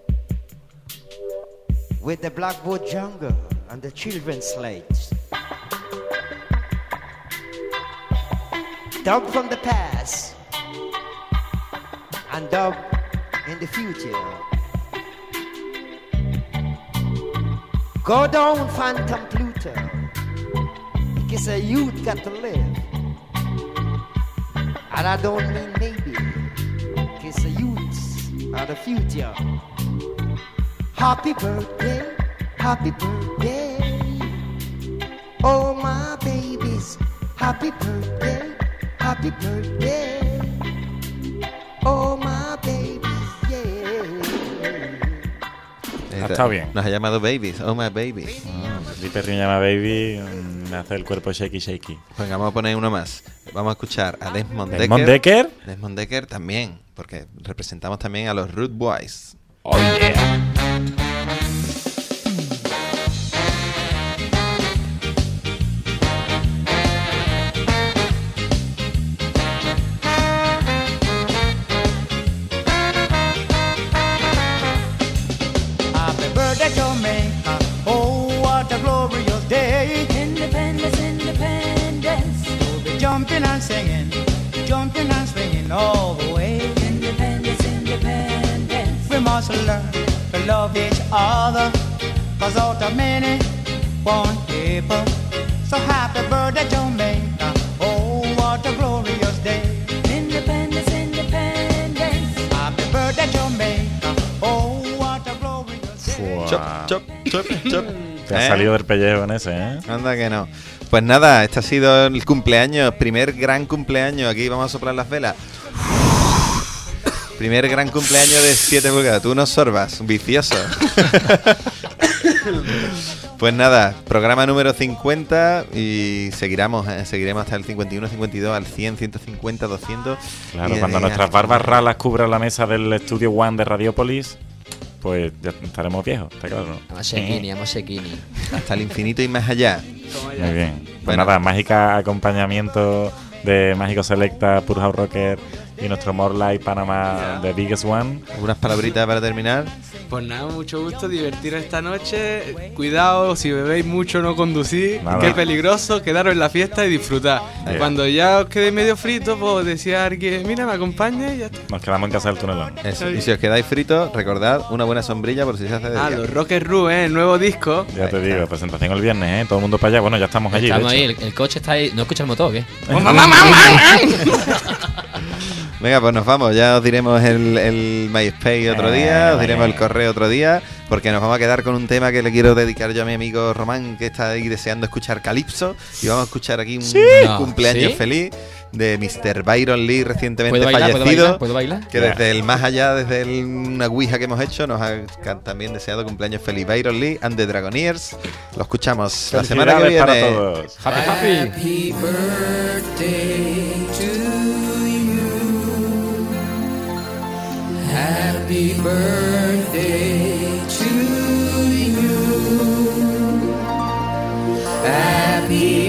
with the Blackboard Jungle and the children's slates. Dub from the past and dub in the future. Go down, Phantom Pluto, because a youth got to live. And I don't mean maybe, because the youths are the future. Happy birthday, happy birthday. Oh, my babies, happy birthday, happy birthday. Oh, my babies, yeah. Ha estado bien. Nos ha llamado Babies. Oh, my baby. Lee Perry me llama Baby, mm, me hace el cuerpo shaky shaky. Pues vamos a poner uno más. Vamos a escuchar a Desmond Decker. ¿Desmond Decker? Desmond Decker también, porque representamos también a los Rude Boys. Oh, yeah. Happy birthday, Jamaica. Oh, what a glorious day. Independence, independence. We'll be jumping and singing, jumping and swinging all the way. Independence, independence. We must learn to love each other, cause out of many, one people. So happy birthday, Jamaica. Oh, what a glorious day. Independence, independence. Happy birthday, Jamaica. Oh, what a glorious day. Fua. Chop, chop, chop, chop. Te ha ¿Eh? salido del pellejo en ese, ¿eh? Anda que no. Pues nada, este ha sido el cumpleaños, primer gran cumpleaños. Aquí vamos a soplar las velas. Primer gran cumpleaños de siete pulgadas. Tú no sorbas, vicioso. Pues nada, programa número cincuenta y seguiremos, eh, seguiremos hasta el cincuenta y uno, cincuenta y dos, al cien, ciento cincuenta, doscientos. Claro, y cuando de- nuestras barbas ralas cubran la mesa del estudio One de Radiopolis, pues ya estaremos viejos, está claro, ¿no? Vamos Shekini, vamos Shekini. Hasta el infinito y más allá. Muy bien. Pues Bueno. nada, mágica acompañamiento de Mágico Selecta, Pure House Rocker y nuestro More Light Panama The Biggest One. ¿Algunas palabritas para terminar? Pues nada, mucho gusto, divertiros esta noche. Cuidado, si bebéis mucho no conducir, Nada. que es peligroso, quedaros en la fiesta y disfrutar. Bien. Cuando ya os quedéis medio frito, pues decía alguien, mira, me acompaña y ya está. Nos quedamos en casa del tunelón. Eso. Y si os quedáis fritos, recordad una buena sombrilla por si se hace de Ah, día. los Rocket Ru, ¿eh? El nuevo disco. Ya te digo, presentación el viernes, ¿eh? Todo el mundo para allá. Bueno, ya estamos allí. Estamos de ahí, hecho. el, el coche está ahí. ¿No escucha el motor o qué? Venga, pues nos vamos. Ya os diremos el, el MySpace otro día, os diremos el correo otro día, porque nos vamos a quedar con un tema que le quiero dedicar yo a mi amigo Román, que está ahí deseando escuchar Calipso. Y vamos a escuchar aquí un ¿Sí? No, cumpleaños ¿sí? feliz de mister Byron Lee, recientemente ¿Puedo bailar, fallecido. ¿puedo bailar? ¿Puedo bailar? Que desde el más allá, desde el, una ouija que hemos hecho, nos ha también deseado cumpleaños feliz. Byron Lee and the Dragoneers. Lo escuchamos la semana que viene. para todos. Happy, happy. Happy birthday to you. Happy birthday to you. Happy